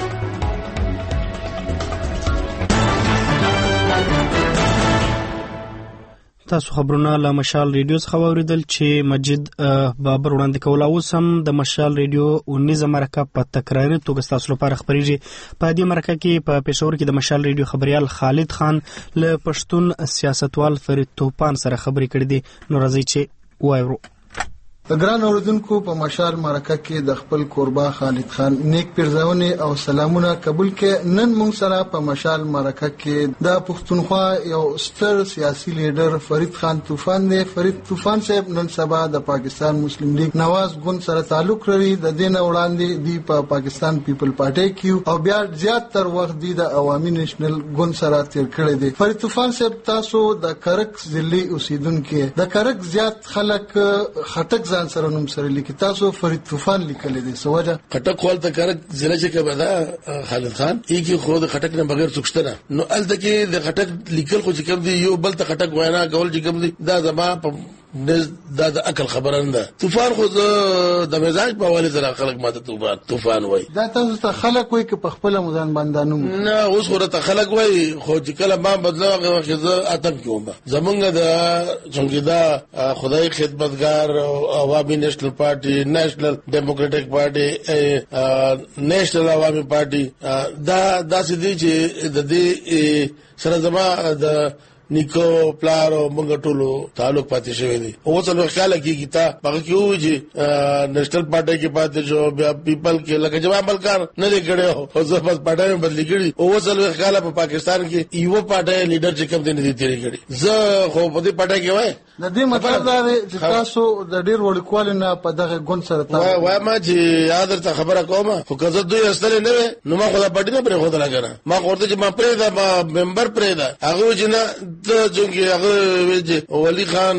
تاسو خبرونه له مشال ریډیو څخه واوریدل چې مجید بابر وړاندې کول. اوس هم د مشال ریډیو اونیزه مرکه په تکراري توګه تاسو لپاره خبرېږي. په دې مرکه کې په پېښور کې د مشال ریډیو خبريال خالد خان له پښتون سیاستوال فرید توپان سره خبرې کړې دي. نو راځئ چې واورو. د ګران اوریدونکو په مشال مرکه کې د خپل کوربا خالد خان نیک پیرزاونې او سلامونه قبول کې. نن موږ سره په مشال مرکه کې د پښتونخوا یو ستر سیاسي لیډر فرید خان طوفان دی. فرید طوفان صاحب نن سبا د پاکستان مسلم لیگ نواز ګوند سره تعلق لري. د دې نه وړاندې دی په پا پاکستان پیپل پارټي کې او بیا زیات تر وخت دی د عوامي نېشنل ګوند سره تیر کړی دی. فرید طوفان صاحب تاسو د کرک ضلع اوسیدونکو د کرک زیات خلک خټک ځان سره نوم سره لیکي. تاسو فرید طوفان لیکل دي سوجا خټک خپل ته کرک ضلع چې کبدا خالد خان ایږي خو د خټک نه بغیر څوکشته نو الته کې د خټک لیکل خو چې کوم دی یو بل ته خټک وینا کول چې کوم دی دا زما په دا د عقل خبره نه ده. طوفان خو د مزاج په حواله سره خلک ماته طوفان طوفان وای. دا تاسو ته خلک وای چې په خپل مزان باندې نه اوس خو ته خلک وای خو چې کله ما بدلغه وخت اتم کوم زمونږ د څنګه خدای خدمتگار عوامي نېشنل پارټي نېشنل ډیموکراټک پارټي نېشنل عوامي پارټي دا داسې دي چې د دې سره زما د نیکو پلارو موږ ټولو تعلق پاتې شوی دی. او څلور خیال کېږي تا هغه کې و چې نېشنل پارټي کې پاتې شو بیا پیپل کې لکه جواب ملکار نه لګړو او زه بس پارټي بدلی کړی. او څلور خیال په پاکستان کې یو پارټي لیډر چې کوم دی نه دی تیری کړی. زه خو په دې پارټي کې وای د دې مطلب دا دی چې تاسو د ډیر وړکوال نه په دغه ګوند سره تاسو وای ما چې یاد ته خبره کومه خو کزه دوی اصل نه وي نو ما خو دا پارټي نه پرې خو دا لګره ما ورته چې ما پرې دا ما ممبر پرې دا هغه چې نه د چونکی هغه ولی خان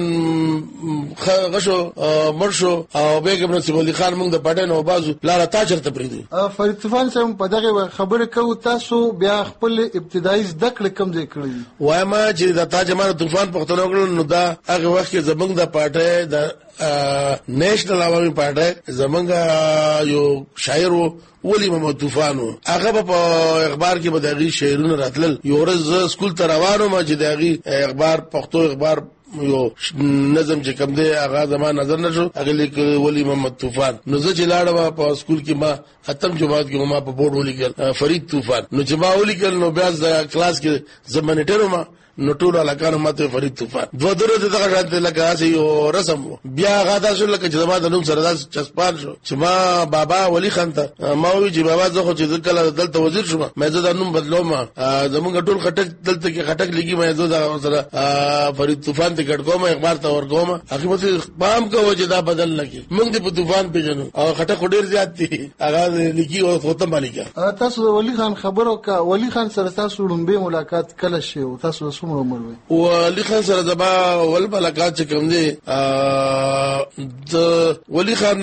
غشو مرشو او بیگم نصیب ولی خان موږ د پټن او بازو لاره تا چرته پریدي. فرید طوفان صاحب په دغه خبره کو تاسو بیا خپل ابتدایي زده کړې کوم ځای کړی وایم چې د تاج مار طوفان پښتنو کړو نو دا هغه وخت کې زمونږ د پټه د نېشنل عوامي پارټي زمونږ یو شاعر ولی محمد طوفانو هغه په اخبار کې به دغه شعرونه راتلل. یو ورځ سکول ته روانو ما چې دغه اخبار پښتو اخبار یو نظم چې کوم دی هغه زما نظر نشو هغه لیک ولی محمد طوفان. نو زه چې لاړم په سکول کې ما ختم جماعت کې ما په بورډ ولیکل فرید طوفان. نو چې ما ولیکل نو بیا د کلاس کې زمانټر ما نو ټول علاقانو ماته فرید طوفان دوه درو دغه شانت لکه اسی یو رسم بیا غادا شو لکه چې زما د نوم سره داس چسپان شو چې ما بابا ولی خان ته ما وی چې بابا زه خو چې کله دلته وزیر شوم مې زه د نوم بدلوم زمونږ ټول خټک دلته کې خټک لګي مې زه د سره فرید طوفان ته ګډ کوم اخبار ته ورګوم حقیقت پام کوو چې دا بدل نکي موږ دې په طوفان پیژنو او خټک ډیر زیات دي هغه لګي او ختم باندې تاسو ولی خان خبرو کا ولی خان سره تاسو لومبه ملاقات کله شي او تاسو ولی خان سره زما ول ملاقات چې کوم دی د ولی خان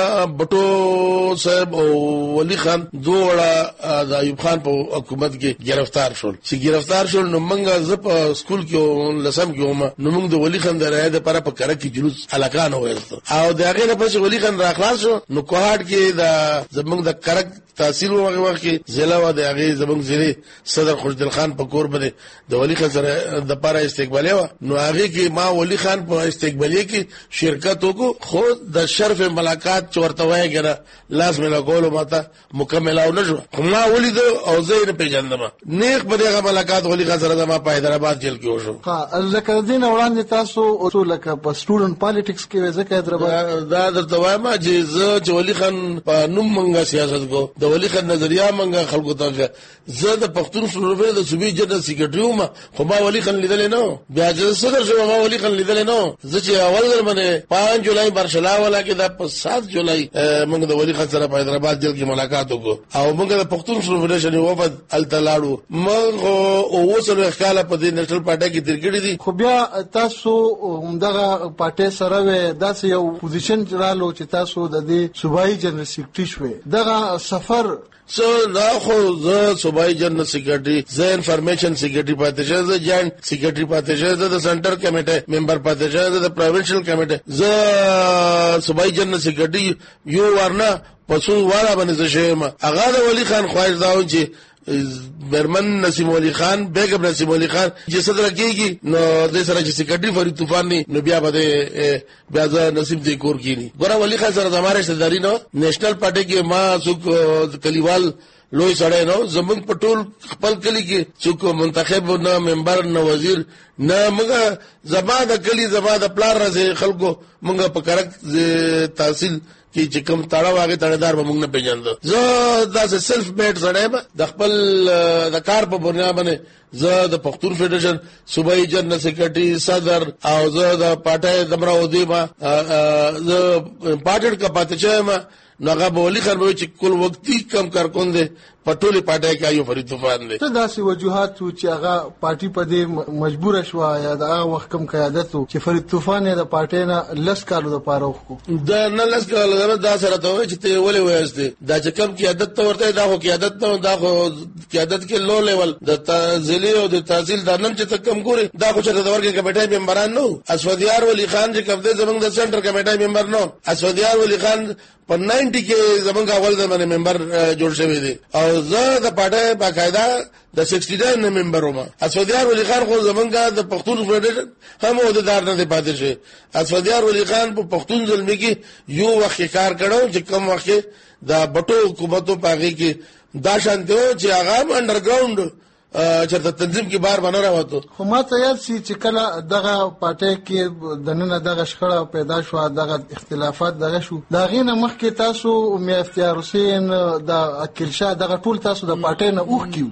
بټو صاحب او ولی خان دوړه د ایوب خان په حکومت کې گرفتار شول. چې گرفتار شول نو موږ ز په سکول کې لسم کې ومه نو موږ د ولی خان د رایې لپاره په کړه کې جلوس علاقان وایسته او د هغه نه پس ولی خان را خلاص شو. نو کوهاټ کې د زموږ د کړه تحصیل وغه وخت کې ضلع و د هغه زموږ ضلع صدر خوشدل خان په کور باندې د ولی خان سره د پاره استقبالیه و. نو هغه کې ما ولی خان په استقبالیه کې شرکت وکړو خو د شرف ملاقات چورته وای غره لاس مې لګولو ماته مکمل او نشو ما ولید او زه نه پیژندم نیک په دغه ملاقات ولی خان سره ما په حیدرآباد جیل کې وشو. ها ځکه دین وړاندې تاسو اصول لکه په سټوډنټ پالیټکس کې ځکه حیدرآباد دا درته وایم چې زه چې ولی خان په نوم منګه سیاست کو د ولی خان نظریه منګه خلکو ته زه د پښتون شورا د صوبې جنرال سیکریټری وم خو ما ولی خان لیدل نه بیا چې صدر شو ما ولی خان لیدل نه زه چې اول ځل باندې پنځه جولای برشلا ولا کې د سات جولای موږ د ولی خان سره په حیدرآباد جیل کې ملاقات وکړو او موږ د پښتون شورا فدریشن وفد التلاړو موږ او وسره ښکاله په دې نېشنل پارټي کې ترګړې دي. خو بیا تاسو همدغه پارټي سره و داسې یو پوزیشن رالو چې تاسو د دې صوبایي جنرال سیکریټری شوي دغه سفر سو دا خو زه صوبایي جنرال سیکریټری زه انفارمیشن سیکریټری پاتې شوم زه جاینټ سیکریټری پاتې شوم زه د سنټر کمیټه ممبر پاتې شوم زه د پروینشل کمیټه زه صوبایي جنرال سیکریټری یو ورنه پسو والا باندې شوم. هغه د ولی خان خواهش داو چې برمن نسیم ولی خان بیگم نسیم ولی خان چې صدر کېږي نو د سره چې سیکریټری فرید طوفان نه نو بیا به بیا ځ نسیم دې کور کینی ګوره ولی خان سره زماره رشتہ داری نو نېشنل پارټي کې ما څوک کلیوال لوی سړی نو زمونږ په ټول خپل کلی کې څوک منتخب نه ممبر نه وزیر نه موږ زما د کلی زما د پلان راځي خلکو موږ په کرک تحصیل کی چې کوم تاړه واغې تړهدار به موږ نه پیژاندو. زه دا سیلف میډ سړی د خپل د کار په بنیاد باندې زه د پښتون فدریشن صوبایي جنرال سیکریټری صدر او زه د پارټي دمرا ودی ما زه پارټي کا پاتې شم نو هغه بولی خان به چې کل وختي کم کارکوند پټولي پټای کې ایو فرید طوفان دی. ته داسې وجوهات چې هغه پارټي په دې مجبور شو یا دا وخت کم قیادت چې فرید طوفان د پارټي نه لس کالو د پاره وکړو دا نه لس کالو دا سره ته چې ته ولې وایسته دا چې کم قیادت ته ورته دا خو قیادت ته دا خو قیادت کې لو لیول د تنزیل او د تحصیل د نن چې کم ګوري دا خو چې د ورګه کمیټې ممبران نو اسودیار ولی خان چې کوم د زمنګ د سنټر کمیټې ممبر نو اسودیار ولی خان په نننټي کې زمونږ اول زمانه ممبر جوړ شوی دی او زه د پټه باقاعده د شصت نه ممبر وم. اسودیار ولی خان خو زمونږ د پښتون فدریشن هم عہدیدار نه دی پاتې شي. اسودیار ولی خان په پښتون ظلمي کې یو وخت کار کړو چې کوم وخت د بټو حکومتو پاغي کې دا شانته چې هغه انډرګراوند چرته تنظیم کې بار باندې راوته. خو ما ته یاد سي چې کله دغه پټه کې د نن دغه شخړه پیدا شو دغه اختلافات دغه شو دا غینه مخکې تاسو مې افتیار حسین د اکل شاه دغه ټول تاسو د پټه نه اوخ کیو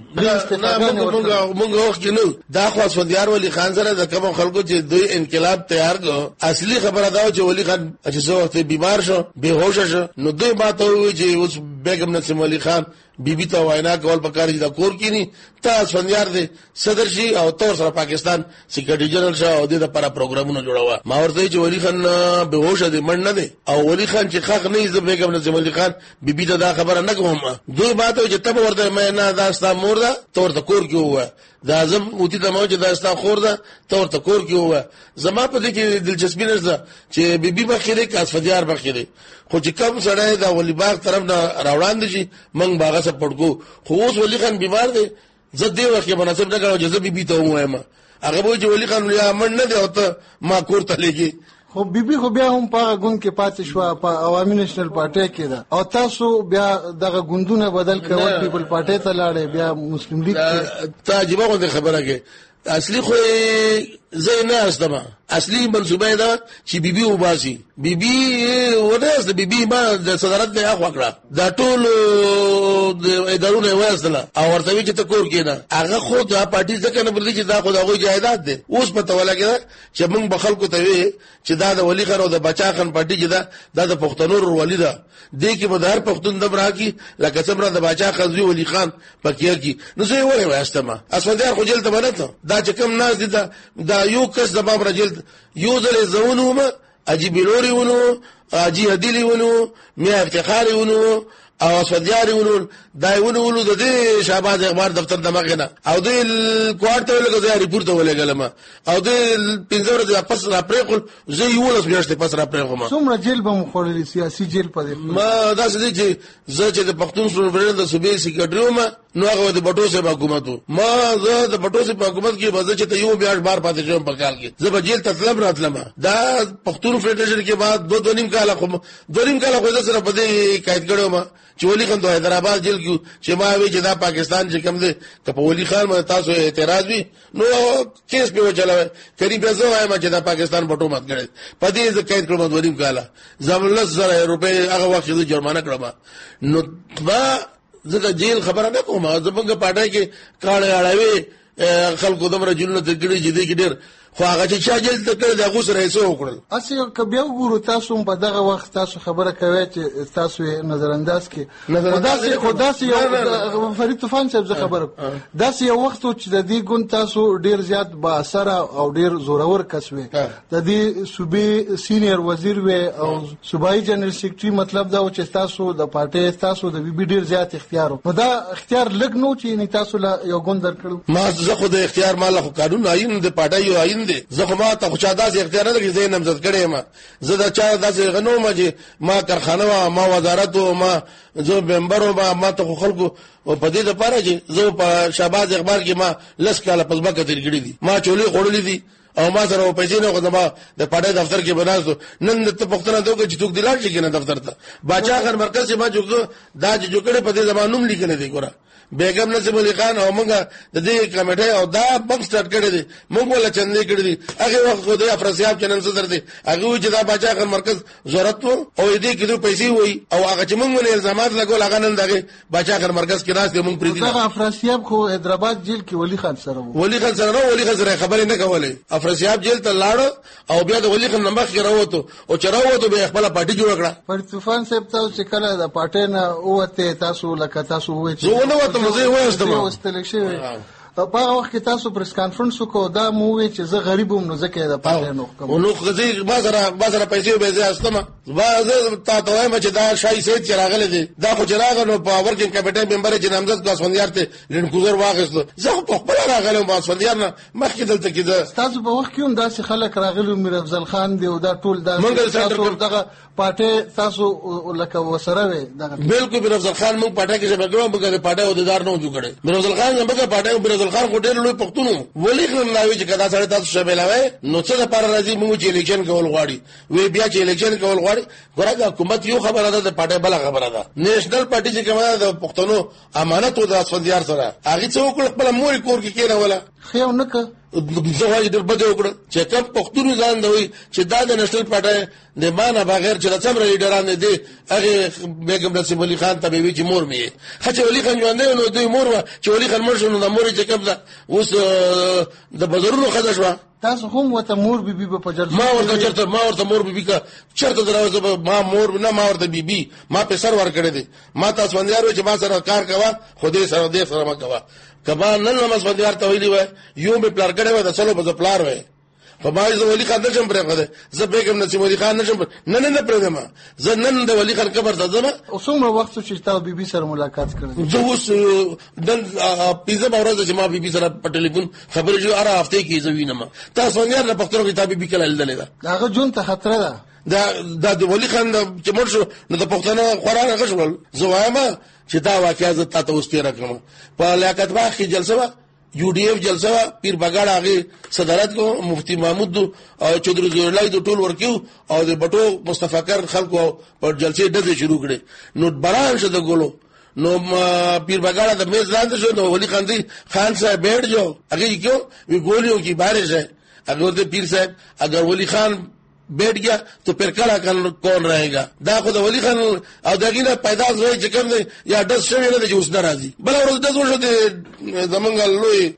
موږ موږ اوخ کینو دا خو اسودیار ولی خان سره د کوم خلکو چې دوی انقلاب تیار کړ اصلي خبره دا چې ولی خان چې زه وخت بیمار شو بے هوش شو نو دوی ماته وی چې اوس بیگم نسیم ولی خان بیبي ته وینا کول پکار دي دا کور کینی ته اسفندیار دي صدر شي او تور سره پاکستان سیکریټری جنرال شاه او د لپاره پروګرامونه جوړوا ما ورته چې ولی خان به هوش دي من نه دي او ولی خان چې حق نه زه بیگم نظیم علي خان بیبي ته دا خبره نه کوم دوی ماته چې تب ورته مې نه دا ستا مور ده تور ته کور کې وای دا اعظم موتی ته مو چې دا ستا خور ده تور ته کور کې وای زما په دې کې دلچسپي نه چې بیبي بخیره که اسفندیار بخیره خو چې کوم سړی دا ولی باغ طرف نه راوړاند شي منګ باغه سره پړکو خو اوس ولی خان بیمار دی زه دې وخت کې مناسب نه کړو چې زه بیبي ته وایم هغه به چې ولی خان یا من نه دی او ته ما کور ته لګي خو بیبي خو بیا هم په ګوند کې پاتې شو په عوامي نېشنل پارټي کې ده او تاسو بیا دغه ګوندونه بدل کړو پیپل پارټي ته لاړې بیا مسلم لیگ ته عجیبه غوډه خبره کې اصلي خو زه نه استم اصلي منسوبه ده چې بیبي وباسي بیبي ورسته بیبي ما د صدارت نه اخوا کړه دا ټول د ادارونه واسطه او ورته چې ته کور کېده هغه خو د پارټي ځکه نه بلدي چې دا خو دغه جایداد ده اوس په توله کې چې موږ بخل کو ته وي چې دا د ولی خان او د بچا خان پارټي چې دا د پښتنو ولی ده دې کې مدار پښتون د براکی لکه څنګه د بچا خان ولی خان پکې کی نو زه وره واستم اسفندیار خو جیل ته بنته دا چې کم ناز دي دا, دا یو کس د باب رجل یو ځل زونه ما اجي بلوري ونو اجي هديلي ونو میا افتخاري ونو او اسفندیار ونو دای ونو ولو د دې شهباز اخبار دفتر دماغ نه او د کوارټ ته لګو ریپورت ولګلم او د پنځور د پس را پرېخل زه یو لاس میاشتې پس را پرېخم څومره جیل به مخورلي سیاسي جیل پدې ما دا څه دي چې زه چې د پښتون سره د صوبې سیکریټریو ما نو هغه د بټو سره حکومتو ما زه د بټو سره حکومت کې بزه چې ته یو بیا بار پاتې شوم په کال کې زه به جیل تطلب راتلم دا پښتون فدریشن کې بعد دو دو نیم کال خو دو نیم کال خو سره په دې قید کړو ما چې ولی خان د حیدرآباد جیل کې چې ما وی چې دا پاکستان چې کوم دی که په ولی خان باندې تاسو اعتراض وي نو کیس په وچلوي کړي به زه وایم چې دا پاکستان بټو مات کړي په دې ځکه قید کړم د وریم کاله زملس زره روپے هغه وخت د جرمانه کړم نو ما زه جیل خبره نه کوم زمونږ پټای کې کاڼه اړوي خلکو دمر جنونه د ګړي جدي کې ډېر خو هغه چې چا جیل ته کړل دا غوسه راځي وکړل اسی کبه وګورو تاسو په دغه وخت تاسو خبره کوي چې تاسو نظر انداز کې خداسي خداسي یو فرید طوفان صاحب زه خبره داسې یو وخت چې د دې ګوند تاسو ډیر زیات با اثر او ډیر زورور کس وي د دې صوبې سینیئر وزیر وي او صوبایي جنرال سیکریټري مطلب دا و چې تاسو د پارټي تاسو د بي بي ډیر زیات اختیار نو دا اختیار لګ نو چې نه تاسو لا یو ګوند درکړو ما زه خو د اختیار مال خو قانون آئین د پارټي یو آئین زه خو ما ته خو چا داسې اختیار نه لري زه نمزد کړی ما زه دا چا داسې غنو ما چې ما کارخانه وا ما وزارت او ما زه ممبر ما ما ته خو خلکو په دې لپاره چې زه په شهباز اخبار کې ما لس کاله پس بکه تیر کړی دي ما چولې خورلې دي او ما سره پیسې نه غوډه د پټه دفتر کې بناستو نن د پښتنه دوه چې څوک دلار شي کنه دفتر ته باچا خان مرکز چې ما جو دا چې جوړه په دې زمانوم لیکل دي ګوره بیگم نظیم علي خان او موږ د دې کمیټه او دا بم سٹارټ کړی دي موږ ولا چندې کړی دي هغه وخت خو د افراسیاب چنن صدر دي هغه چې دا باچا خان مرکز ضرورت وو او دې کې دوه پیسې وای او هغه چې موږ ونه الزامات لګول هغه نن دغه باچا خان مرکز کې راځي موږ پریدي دا افراسیاب خو حیدرآباد جیل کې ولی خان سره وو ولی خان سره نو ولی خان سره خبرې نه کولې افراسیاب جیل ته لاړ او بیا د ولی خان نمبر کې راوته او چراوته به خپل پارټي جوړ کړه فرید طوفان صاحب تاسو چې کله د پارټي نه اوته تاسو لکه تاسو وې چې زه نه وته مزه وې واستل شي په هغه وخت کې تاسو پریس کانفرنس وکړو دا مو وی چې زه غریبوم نو ځکه دا پاتې نو کوم نو غزي بازار بازار پیسې به زه استم بازار تا ته وایم چې دا شای سید چراغله دي دا خو چراغ نو په ورکینګ کمیټه ممبر چې نامزد اسفندیار ته لنکوزر واغستو زه په خپل راغلم اسفندیار نه مخکې دلته کې تاسو په وخت کې هم داسې خلک راغلي میر افضل خان دی او دا ټول دا دغه پټه تاسو لکه وسره وي دغه بالکل میر افضل خان موږ پټه کې څنګه ګورم په پټه عہدیدار نه جوړه میر افضل خان موږ پټه میر افضل خان کوټه لوی پښتون ولی خلک ناوي چې کدا سره تاسو شاملوي نو څه لپاره راځي موږ چې الیکشن کول غواړي وی بیا چې الیکشن کول غواړي ګورګه حکومت یو خبره ده د پټه بل خبره ده نېشنل پارټي چې کومه د پښتنو امانت او د اسفندیار سره هغه څوک خپل مور کور کې کېنه ولا خو نه ک زه وايي در بده وکړه چې کوم پښتون ځان دوی چې دا د نېشنل پارټي د مانه بغیر چې څومره لیډران دي هغه بیگم نصیب علي خان ته وی چې مور می خچ علي خان ژوند نو دوی مور چې علي خان مر شنو د مور چې کوم دا اوس د بازارونو خدای شو تاسو هم وته مور بيبي په جرس ما ورته چرته ما ورته مور بيبي کا چرته دروازه ما مور نه ما ورته بيبي ما په سر ور کړی دي ما تاسو باندې چې ما سره کار کوا خوده سره دې سره ما کوا کما نن نماز باندې ته ویلی و یو به پلار کړی و د څلو په پلار و په ما زه ولي خان نشم پرې غده زه بیگم نصیب علي خان نشم نه نه پرې ما زه نن د ولي خان قبر ته ځم اوسمره وخت چې تاسو بيبي سره ملاقات کړی زه اوس دن پیزه باورز چې ما بيبي سره په ټلیفون خبرې جو اره هفته کې زوینم تاسو نه نه پخترو کې بيبي کله لیدل دا هغه جون ته خطر ده دا د ولي خان چې مړ شو نو د پښتنو قران غشول زه وایم چې دا واقعیا زه تاسو اوس تیر کوم په لیاقت باغ کې جلسه وا یو ډی ایف جلسه وا پیر بغاړه هغه صدارت کو مفتی محمود او چودري زورلای د ټول ورکیو او د بټو مصطفی خلکو په جلسه دغه شروع کړي نو بران شه د ګولو نو پیر بغاړه د میز لاندې شو نو ولي خان دی خان صاحب بیٹھ جو هغه کیوں وی گولیوں کی بارش ہے اگر د پیر صاحب اگر ولی خان بیٹھ گیا تو پھر کلا کون رہے گا دا خود ولی خان او دغینه پیدا زوی چې کوم دی یا داس شوی نه دی اوس ناراضي بل ورځ داس وشو دی زمونږ لوی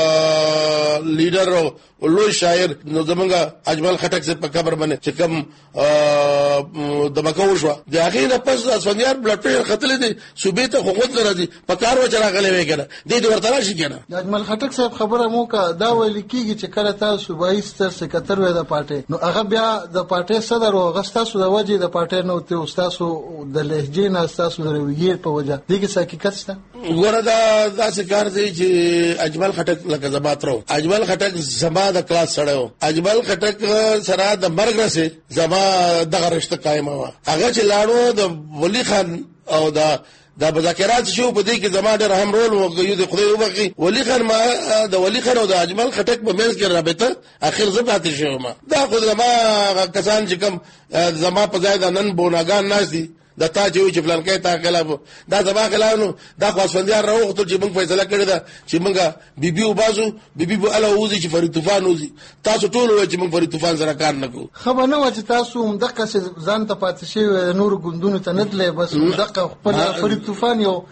لیډر او لوی شاعر نو زمونږ اجمل خټک سے په خبر باندې چې کوم د مکو شو د هغه نه پس اسفندیار بلډ پریشر خطلې دی صوبې ته حکومت راځي په کار و چر غلې وې کنه د دې ورته راشي کنه اجمل خټک صاحب خبره مو کا دا ویل کیږي چې کله تاسو صوبایي ستر سکرټر وې د پارټي نو هغه بیا د پارټي صدر او غستاسو د وجه د پارټي نو ته استادو د لهجې نه استاسو د رویې په وجه دغه حقیقت شته ګوره دا داسې کار دی چې اجمل خټک لکه زباترو اجمل خټک زما د کلاس سره اجمل خټک سره د مرګ رسې زما دغه رشتہ قائمه وا هغه چې لاړو د ولی خان او د دا مذاکرات شو په دې کې زما ډېر اهم رول وګیو د خدای وبخي ولی خان ما د ولی خان او د اجمل خټک په منځ کې رابطه اخر زبات شو ما دا خو زما کسان چې کوم زما په ځای د نن بوناګان ناس دي د تا چې چې فلان کې تا خلاف دا زما خلانو دا خو اسفندیار راوخته چې موږ فیصله کړی دا چې موږ بیبي وباسو بیبي بو الله وځي چې فرید طوفان وځي تاسو ټول وایي چې موږ فرید طوفان سره کار نکو خبر نه و چې تاسو هم دغه ځان ته پاتې شي نور ګوندونو ته نه تلې بس دغه خپل فرید طوفان یو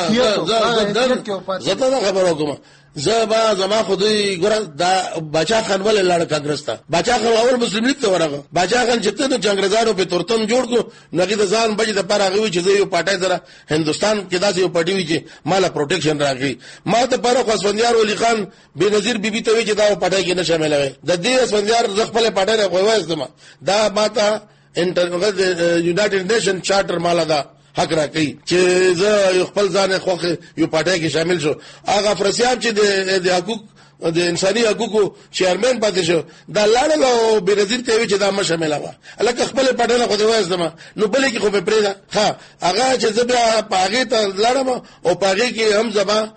زه ته خبر وکم زما زما خودی ګره دا بچا خان ولې لاړ کانګرس ته بچا خان اول مسلم لیگ ته ورغه بچا خان چې ته د انګريزانو په تورتم جوړ کو نګي د ځان بچ د پر هغه وی چې یو پټای سره هندستان کې داسې یو پټي وی چې مالا پروټیکشن راغی ما ته پر خو اسفندیار ولی خان بنظیر بیبي ته وی چې دا پټای کې نه شامل وي د دې اسفندیار خپل پټای نه غوښتم زما دا ماته انټرنیشنل یونایټډ نیشن چارټر مالا دا حق را کوي چې زه خپل ځان خوخه یو پټای کې شامل شو هغه افرسیاب چې د حقوق د انساني حقوقو چیرمن پاتې شو دا لاړل او بنظیر ته وی چې دا مشه ملاوه الکه خپل پټای نه خو دی وایسته نو بلې کې خو په پرېدا ها هغه چې زه بیا پاغه ته لاړم او پاغه کې هم زما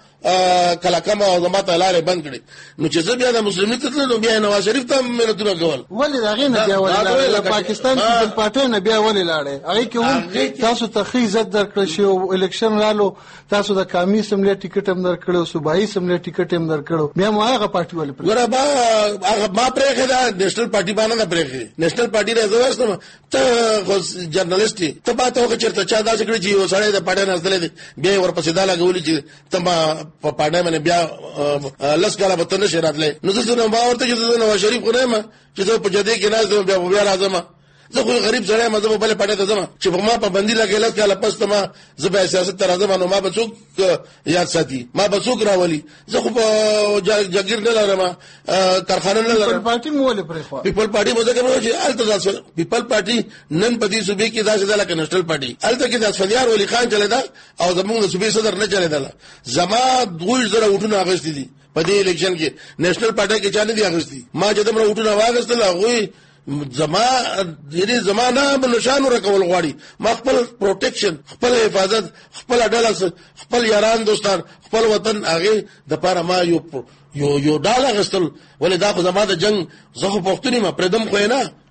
کله کما او زما ته لارې بند کړي نو چې زه بیا د مسلمانۍ ته نو بیا نواز شریف ته مینتونه کول ولې دا غینه بیا ولې پاکستان کې پټه نه بیا ولې لاړې هغه کې هم تاسو ته خې عزت درکړ شي او الیکشن رالو تاسو د قومي سملې ټیکټ هم درکړو صوبایي سملې ټیکټ هم درکړو بیا مو هغه پارټي ولې پر ګره با هغه ما پرې خدا نېشنل پارټي باندې نه پرې نېشنل پارټي راځوستم ته جرنالست ته با ته چرته چا دا څنګه چې وسړی د پټه نه ځلې بیا ورپسې دا لګولې چې ته په پاډه باندې بیا لس کاله به تنه شراتلې نو زه نو باور ته چې نو شریف خو نه ما چې زه په جدي کې ناز بیا بیا راځم زه خو غریب سره ما زه په بل پاډه ته ځم چې په ما په بندي لګې لس کاله پس ته ما زه به سیاست تر راځم نو ما به څوک یاد ساتي ما به څوک راولي زه خو په جګیر نه لرم کارخانه نه لرم پارټي مو ولې پرې خو پیپل پارټي مو ځکه چې الته پیپل پارټي نن په دې صوبې کې داسې د لکه نېشنل پارټي الته کې د اسفندیار ولی خان چلیدا او زموږ د صوبې صدر نه چلیدا زما دوه زره وټونه اغستې دي په دې الیکشن کې نېشنل پارټي کې چانه دي اغستې ما چې دمر وټونه واغستل هغه زما دې زمانہ بنشان ورکول غواړي ما خپل پروټیکشن خپل حفاظت خپل ډالس خپل یاران دوستان خپل وطن هغه د پاره ما یو یو یو ډاله غستل ولې دا خو زما د جنگ زه خو پښتوني ما پردم خو نه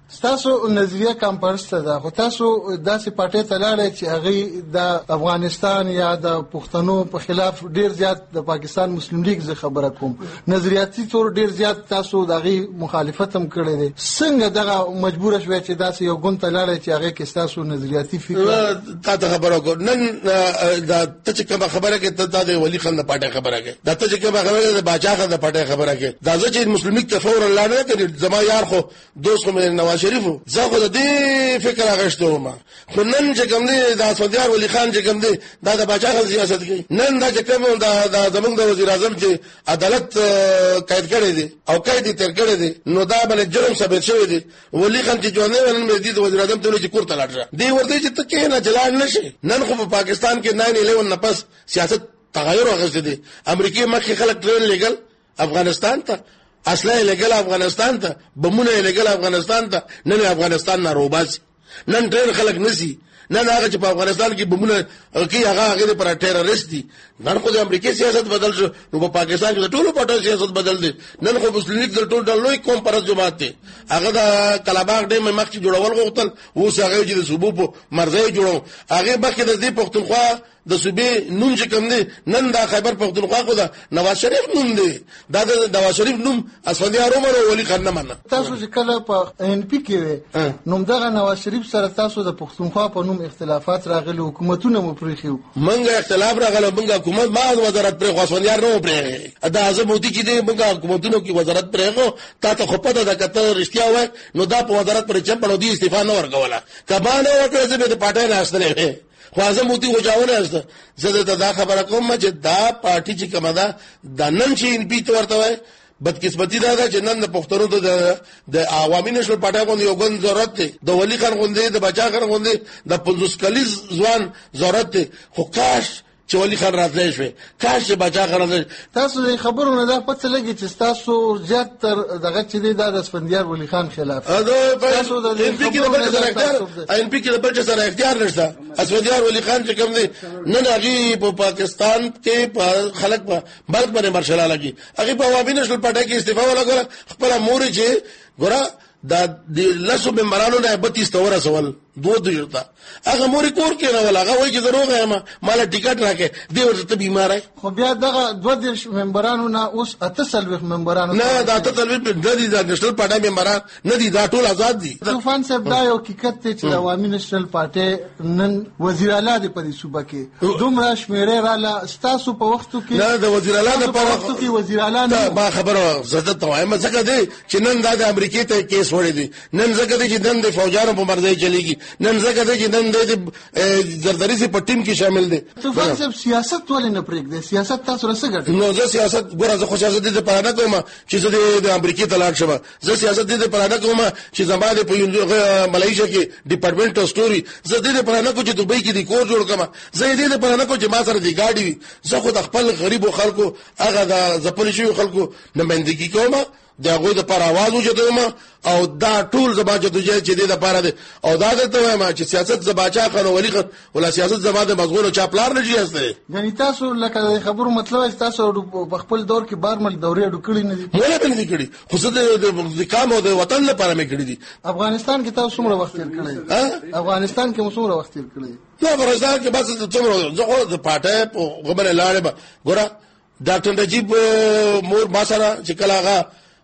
تاسو نظریه کم پرسته ده، خو تاسو داسې پارټۍ ته لاړئ چې هغه د افغانستان یا د پښتنو په خلاف ډیر زیات د پاکستان مسلم لیگ زه خبره کوم نظریاتي تور ډیر زیات تاسو دغه مخالفت هم کړی دی. څنګه دغه مجبور شوی چې داسې یو ګوند ته لاړئ چې هغه کې تاسو نظریاتي فکر تاسو خبره کو نن دا ته چې کوم خبره کې ته د ولی خان د پټه خبره کې دا ته چې کوم خبره د باچا خان د پټه خبره کې دا چې مسلم لیگ تفور الله نه کوي زما یار خو دوست مې نواز شریف زه خو د دې فکر اغشتو ما خو نن چې کوم دی د اسودیار ولی خان چې کوم دی دا د باچا خان سیاست کوي. نن دا چې کوم دا زمونږ د وزیر اعظم چې عدالت قید کړی دی او قید تر کړی دی نو دا بل جرم ثابت شوی دی. ولی خان چې ژوند نن مې د وزیر اعظم ته چې کوړه لاړه دی ورته چې ته کې نه جلال نشي. نن خو په پاکستان کې ناین الیون نه پس سیاست تغیر راغلی دی. امریکای مخکې خلک ټرین لګل افغانستان ته اصله لګل افغانستان ته بمونه لګل افغانستان ته نن افغانستان نه روباس نن ټرین خلک نسی نن هغه چې په افغانستان کې بمونه کې هغه هغه پر ټیرریست دي. نن خو د امریکای سیاست بدل شو نو په پاکستان کې ټولو پټو سیاست بدل دي. نن خو مسلم لیگ د ټول د لوی قوم پرست جماعت دی هغه د کلاباغ ډیم مخکې جوړول غوښتل اوس هغه چې د صوبو په مرزي جوړو هغه مخکې د دې پښتونخوا د صوبې نوم چې کوم دی نن دا خیبر پښتونخوا خو دا نواز شریف نوم دی دا د نواز شریف نوم اسفندیار عمر ولی خان نه منه. تاسو چې کله په ان پی کې نوم دغه نواز شریف سره تاسو د پښتونخوا په نوم اختلافات راغلي حکومتونه مو پرېخیو منګه اختلاف راغله منګه حکومت ما وزارت پر اسفندیار نه پرې دا ازموتی کې دی منګه حکومتونو کې وزارت پرېغو تا ته خو پته ده کته رښتیا وای نو دا په وزارت پر چمپړو دی استعفا نه ورکوله کبانه وکړه چې د پټه نه استلې خوازه موتی وجاونه است زه دا خبره کوم چې دا پارټي چې کومه ده د نن چې ان پی ته ورته وای بدقسمتي دا ده چې نن د پښتنو ته د عوامي نشل پټه کوم یو ګون ضرورت دی د ولی خان غوندې د بچا خان غوندې د پنځوس کلیز ځوان ضرورت دی خو کاش چې ولی خان راتلی شوی کاش چې بچا خان راتلی. تاسو خبرو نه دا پته لګی چې تاسو زیات تر دغه چې دی د اسفندیار ولی خان خلاف تاسو د ان پی کې د بل سره اختیار ان پی کې د بل سره اختیار نشته. اسفندیار ولی خان چې کوم دی نن هغه په پاکستان کې په خلک په بلک باندې مرشله لګي هغه په عوامي نشل پټه کې استعفا ولا خپل مور چې ګوره دا د لاسو ممبرانو نه بتیس تور سوال دوه دوه هغه موري کور کې نه ولا هغه وایي چې ضرور یم مال ټیکټ راکې دی ورته بیمار ہے خو بیا دغه دوه د ممبرانو نه اوس اتصل ممبرانو نه دا اتصل د دې د نېشنل پارټي ممبران نه دي دا ټول آزاد دي. طوفان صاحب دا یو حقیقت ته چې د عوامي نېشنل پارټي نن وزیر اعلی دی په دې صوبه کې دومره شمیرې رااله ستاسو په وختو کې نه د وزیر اعلی په وختو کې وزیر اعلی نه ما خبره زده ته وایم ځکه دی چې نن دا د امریکای ته کیس وړي دي نن ځکه دی چې نن د فوجانو په مرزي چلیږي نن ځکه دی چې نن د زرداری سي په ټیم کې شامل دي. طوفان صاحب سیاست ولې نه پرېږدي سیاست تاسو رسې ګټه نو زه سیاست ګوره زه خو سیاست دې په اړه کوم چې زه د امریکای ته لاړ شم زه سیاست دې په اړه کوم چې زماده په ملایشیا کې ډپارټمنټ اف سټوري زه دې په اړه کوم چې دوبۍ کې د کور جوړ کما زه دې په اړه کوم چې ما سره دی گاډي زه خو د خپل غریب خلکو هغه د ځپل شوی خلکو نمائندګي کوم دا غوې د پر आवाज وجدوم او دا ټول زما جدوجہد چې د لپاره ده او دا درته وایم چې سیاست زباچا خان ولی خان ولا سیاست زما د مزغونو چاپلار نه جوړسته. یعنی تاسو لکه خبرو مطلب تاسو په خپل دور کې بارمل دورې ډکړې نه دي مولا به نه کړی خو څه د کام او د وطن لپاره مې کړی دي. افغانستان کې تاسو څومره وخت تیر کړی افغانستان کې څومره وخت تیر کړی نه افغانستان کې بس څومره زه د پټه په غبره لاړې به ګوره ډاکټر نجیب مور ما سره چې کله هغه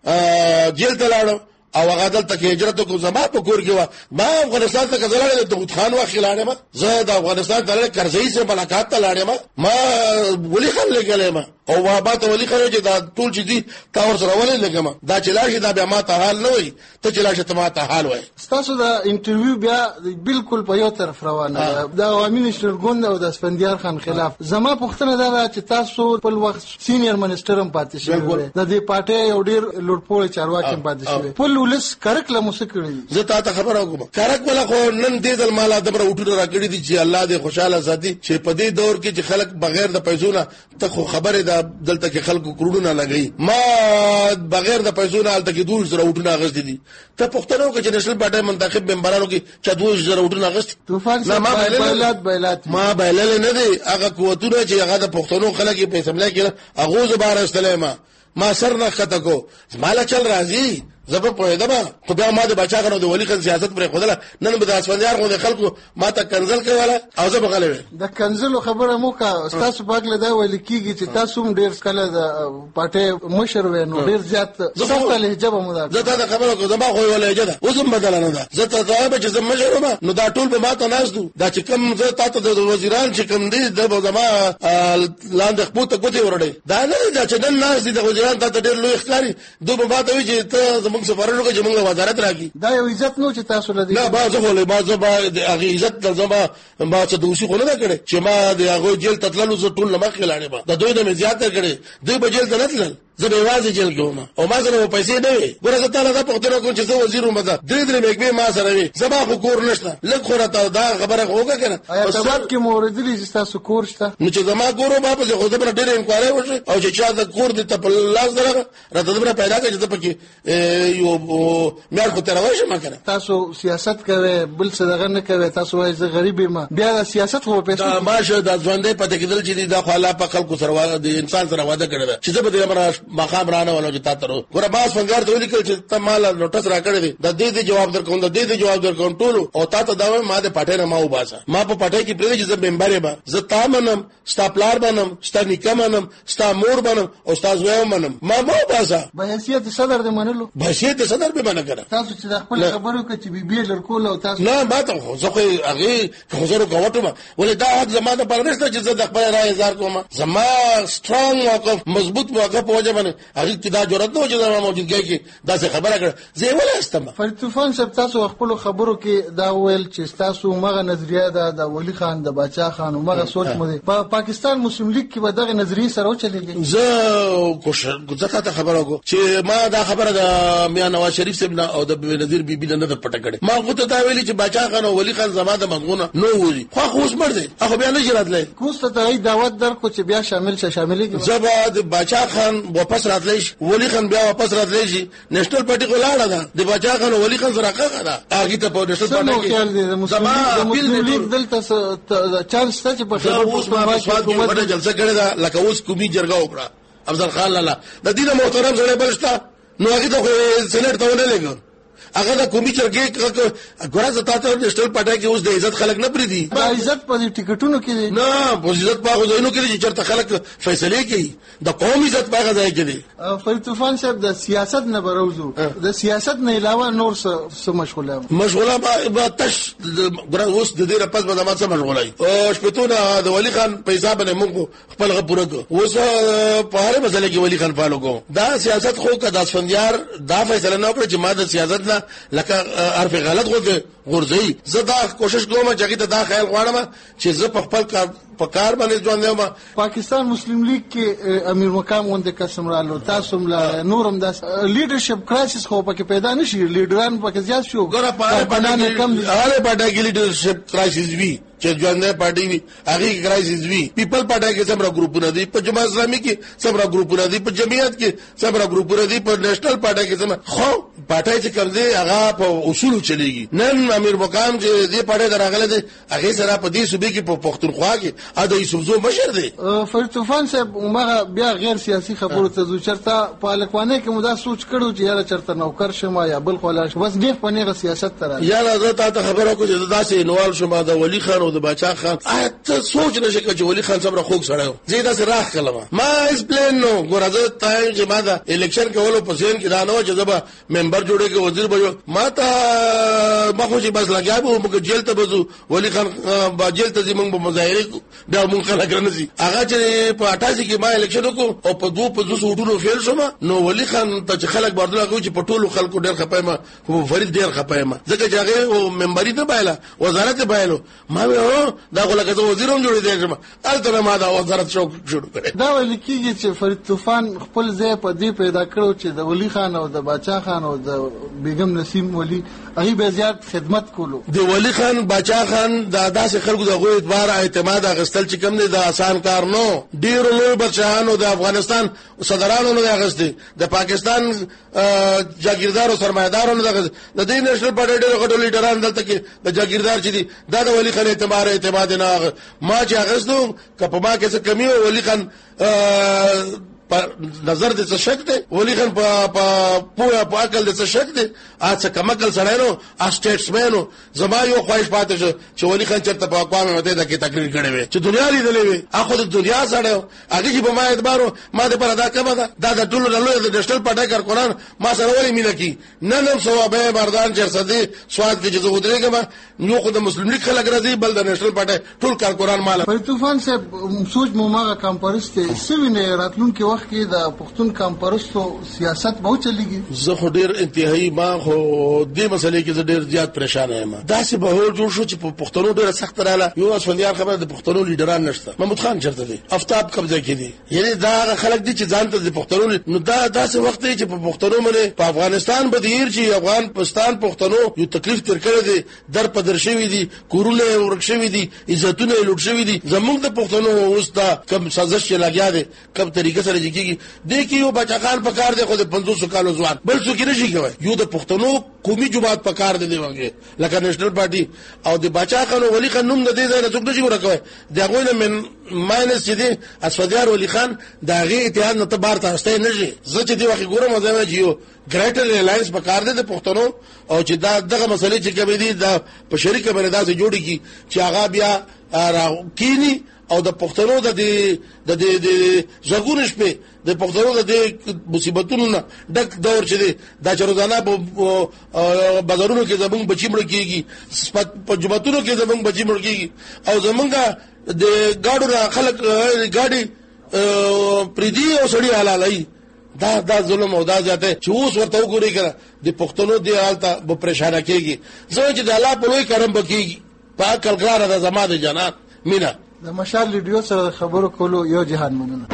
جیل ته لاړو او هغه دلته کې هجرت کو زما په کور کې و ما افغانستان ته کزلاله د داوود خان واخ لاړم زه د افغانستان ته کرزئی سره ملاقات ته لاړم ما ولی خان لګلم او وابات ولی خان چې دا ټول چې دي تا ور سره ولې لګم دا چې لاشه دا بیا ما ته حال نه وي ته چې لاشه ته ما ته حال وای. تاسو دا انټرویو بیا بالکل په یو طرف روانه دا عوامي نشل ګوند او د اسفندیار خان خلاف زما پوښتنه دا چې تاسو په وخت سینیئر منسټر هم پاتې شوی د دې پارټي یو ډیر لوټپوړ چارواکي پاتې شوی ولس کرک له مسکړي زه تا ته خبره کوم کرک ولا خو نن دې دل مال دبر وټو راکړي دي چې الله دې خوشاله ساتي چې په دې دور کې چې خلک بغیر د پیسو نه ته خو خبره ده دلته کې خلکو کروڑونه لګي ما بغیر د پیسو نه الته کې دوه زره وټونه غږ دي ته پښتنو کې چې نېشنل پارټي منتخب ممبرانو کې چې دوه زره وټونه غږ نه ما بایلات بایلات ما بایلل نه دي هغه قوتونه چې هغه د پښتنو خلک په سملای کې هغه زبر استلما ما سر نه خطه کو مالا چل راځي زبر په دما خو بیا ما د بچا غنو د ولی خان سیاست پر خودله نن به د اسفندیار غو د خلکو ما ته کنزل کوله او زه بغلې د کنزل خبره مو کا تاسو باغله دا ویل کیږي چې تاسو هم ډیر کله د پټه مشر وینو ډیر زیات سخت لهجه مو ده. زه دا خبره کوم ما خو ولې جده اوسم بدل نه ده. زه ته دا چې زما مشر ما نو دا ټول به ما ته نازدو دا چې کوم زه تاسو د وزیران چې کوم دي د زما لاندې خپوته کوتي ورړې دا نه دا چې نن ناز دي د وزیران ته ډیر لوی ښکاری دوه به ته وی چې ته زموږ سفارونو کې زموږ وزارت راکی دا یو عزت نو چې تاسو لدی نه با زه ولې ما زه با د هغه عزت د زما ما څه دوسی خو نه کړې چې ما د هغه جیل تتللو زه ټول لمخ لاړې ما د دوی نه زیات کړې دوی به جیل ته نه تلل زه به واځي جیل کوم او ما سره پیسې نه وي ګوره زه تعالی دا پختنه کوم چې زه وزیر وم دا درې درې مګبه ما سره وي زما خو کور نشته لږ خو راته دا خبره وکړه کنه ایا تاسو کې مورد دي چې تاسو کور شته نو چې زما کورو ما په خو زبر ډېر انکوایري وشي او چې چا د کور دي ته په لاس درغه راته زبر پیدا کړي چې پکې یو مېر خو تروي شم کنه تاسو سیاست کوي بل څه دغه نه کوي تاسو وایي زه غریب یم بیا سیاست خو په دا ماشه د ژوندې پته کېدل چې دا خو الله په خلکو سره واده د انسان سره واده کړی چې زه به د امر مقام رانه ولو چې تاسو ګوره ما څنګه ته ولیکل چې ته مال نوټس راکړې دي د دې دې جواب درکوم د دې دې جواب درکوم ټول او تاسو دا ما د پټه نه ما وباسه ما په پټه کې پرې چې زه ممبر یم زه تا منم ستا پلار منم ستا نیکه منم ستا مور منم او ستا زوی منم ما ما وباسه به حیثیت صدر دې منلو به حیثیت صدر به منه کړه تاسو چې خپل خبرو کې چې بي بي لرکول او تاسو نه ما ته خو زه خو هغه خبرو کوم ولې دا حق زما د پرنسته چې زه د خپل رائے اظهار کوم زما سترونګ موقف مضبوط موقف وجه باندې هغه کې دا جرأت نه چې زما موجودګۍ کې دا څه خبره کړه زه ولې استم فرید طوفان صاحب تاسو خپل خبرو کې دا ویل چې تاسو مغه نظریه ده د ولی خان د باچا خان مغه سوچ مو دي په پاکستان مسلم لیگ کې به دغه نظریه سره وچلېږي زه کوشش زه ته خبره کو چې ما دا خبره د میاں نواز شریف صاحب نه او د بنظیر بیبي نه نه پټه کړه ما خو ته دا ویلي چې باچا خان او ولی خان زما د مضمونه نو وځي خو خو اوس مړ دي هغه بیا نه جراتلې کوسته ته دعوت درکو چې بیا شامل شه شاملېږي زبا د باچا خان واپس راتلی شي ولی خان بیا واپس راتلی شي نېشنل پارټي کو لاړه ده د باچا خان ولی خان سره راکړه ده هغه ته په نېشنل پارټي کې زما مسلم لیگ دلته چانس ته چې په اوس ما سواد کومه جلسه کړې ده لکه اوس کومي جرګه وکړه افضل خان لاله د دې محترم سره بلشتا نو هغه ته سېنات ته ونه لګو هغه د کومي چرګې ګورا زتا ته نېشنل پارټي کې اوس د عزت خلک نه پری دي د عزت په ټیکټونو کې دي نه په عزت په غوښنو کې چې چرته خلک فیصله کوي د قوم عزت په غځای کې دي فرید طوفان صاحب د سیاست نه بروزو د سیاست نه علاوه نور څه مشغوله مشغوله به تش ګورا اوس د دې رپس به ما څه مشغولای او شپتونه د ولی خان په حساب نه موږ خپل غپوره کو اوس په هر مسله کې ولی خان فالو کو دا سیاست خو کا د اسفندیار دا فیصله نه وکړي چې ما د سیاست نه لکه عرف غلط غورځي زه دا کوشش کوم چې ته دا خیال غواړم چې زه په خپل کار په کار باندې ځوان یم پاکستان مسلم لیگ کې امیر مقام غونډه قسم رالو تاسو مل نورم داس لیډرشپ کرایسس خو پکې پیدا نشي لیډران پکې زیات شو ګوره په باندې کم هغه پټه کې لیډرشپ کرایسس وی چې ځوانه پارټي وی هغه کرایسس وی پیپل پارټي کې سمرا ګروپونه دي په جماعت اسلامي کې سمرا ګروپونه دي په جمعیت کې سمرا ګروپونه دي په نېشنل پارټي کې سم خو پارټي چې کوم دي هغه په اصول چلیږي نن امیر مقام چې دې پارټي دراغله دي هغه سره په دې صوبې کې په پښتونخوا کې اده یوسفزو مشر دی فرید طوفان صاحب عمره بیا غیر سیاسي خبرو ته ځو چرته په الکوانه کې مودا سوچ کړو چې یاره چرته نوکر شمه یا بل خلاص بس نه پنیغه سیاست تر یا زه ته خبره کوم چې داسې انوال شمه د ولی خان او د باچا خان ته سوچ نشي چې ولی خان صبر خوګ سره زیاده سره راخ کلمه ما اس پلان نو ګورځه ته چې ما دا الیکشن کولو په ځین کې دا نو چې زبا ممبر جوړه کې وزیر بجو ما ته ما خو چې بس لګیاو موږ جیل ته بزو ولی خان با جیل ته زمونږ په مظاهره دا مونږ خلک رانځي هغه چې په اٹھاسی کې ما الیکشن وکړ او په دوه په دوه سوټونو فیل شوم نو ولی خان ته چې خلک بردل کوي چې په ټولو خلکو ډېر خپایم خو فرید ډېر خپایم ځکه چې هغه ممبري ته بایله وزارت بایلو ما دا غلګه وزیروم جوړې دی چې الته ما دا وزارت شو شروع کړ دا ویل کیږي چې فرید طوفان خپل ځای په دې پیدا کړو چې د ولی خان او د باچا خان او د بیگم نسیم ولی هغه به زیات خدمت کولو د ولی خان باچا خان د داسې خلکو د غوې اعتبار اعتماد غستل چې کوم نه د آسان کار نو ډیر لوی بچانو د افغانستان صدرانو نه غستې د پاکستان جاگیردار او سرمایدارانو د د دې نېشنل پارټي ډېر غټو لیډران دلته کې د جاگیردار چې دي دا د ولی خان اعتبار اعتماد نه ما چې غستو کپما کې څه کمی ولی خان نظر د څه شک دی ولی خان په په په عقل د څه شک دی اڅ کمکل سره نو اسټیټسمنو زما یو خواهش پاتې شو چې ولی خان چرته په اقوام متحده کې تقریر کړی وي چې دنیا لیدلې وي اخو د دنیا سره هغه چې په ما اعتبارو ما د پر ادا کما ده دا د ټولو له د نېشنل پټه کار قرآن ما سره ولې مینه کی نن هم ثوابه مردان چرسدي سواد کې چې زه ودرېګم نو خو د مسلم لیگ خلک راځي بل د نېشنل پټه ټول کار قرآن مال پر طوفان سے سوچ مو ماغه کمپارس کې سوینه راتلونکي وخت کې د پښتون کمپارسو سیاست به چلیږي زه خو ډیر انتهایی ما خو دې مسلې کې ډیر زیات پریشان یم داسې به هو جوړ شو چې په پښتنو ډیر سخت رااله یو اسفندیار خبره د پښتنو لیډران نشته محمود خان چرته دی افتاب قبضه کړي یعنی دا خلک دي چې ځان ته د پښتنو نو دا داسې وخت دی چې په پښتنو باندې په افغانستان بدیر چې افغان پاکستان پښتنو یو تکلیف تر کړی دی در په درشوي دي کورونه ورکشوي دي عزتونه لوټ شوي دي زموږ د پښتنو اوس دا کم سازش چې لګیا دی کم طریقې سره کیږي د کی یو بچاخان په کار دی خو د پنځوس کالو ځوان بل څوک نشي کوي یو د پښتنو قومي جماعت په کار دی وګړي لکه نېشنل پارټي او د بچاخانو ولی خان نوم د دې ځای نه څوک نشي ورکوي دا غوینه من ماینس چې دی اسفدیار ولی خان دا غي اتحاد نه تبار تاسته نه شي زه چې دی وخت ګورم دا یو ګریټر ریلاینس په کار دی د پښتنو او چې دا دغه مسلې چې کوي دي د په شریکه باندې دا جوړی کی چې هغه بیا کینی او د پښتنو د د د زګونش په د پښتنو د مصیبتونو نه ډک دور چې دی دا چروزانه په بازارونو کې زمونږ بچی مړ کیږي په جمعتونو کې زمونږ بچی مړ کیږي او زمونږه د گاډو را خلک گاډي پریدي او سړی حلالای دا دا ظلم او دا ځاته چې اوس ورته وګوري کړه د پښتنو دی حالت به پریشانه کیږي زه چې د الله په لوی کرم بکیږي په کلګرا د زما د جنات مینا د مشال ریډیو سره خبرو کولو یو جهان مننه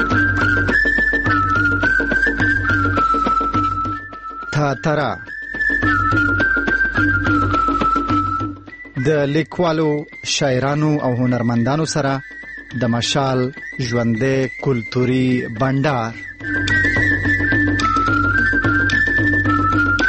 تا ترا د لیکوالو شاعرانو او هنرمندانو سره د مشال ژوندې کلتوري بندر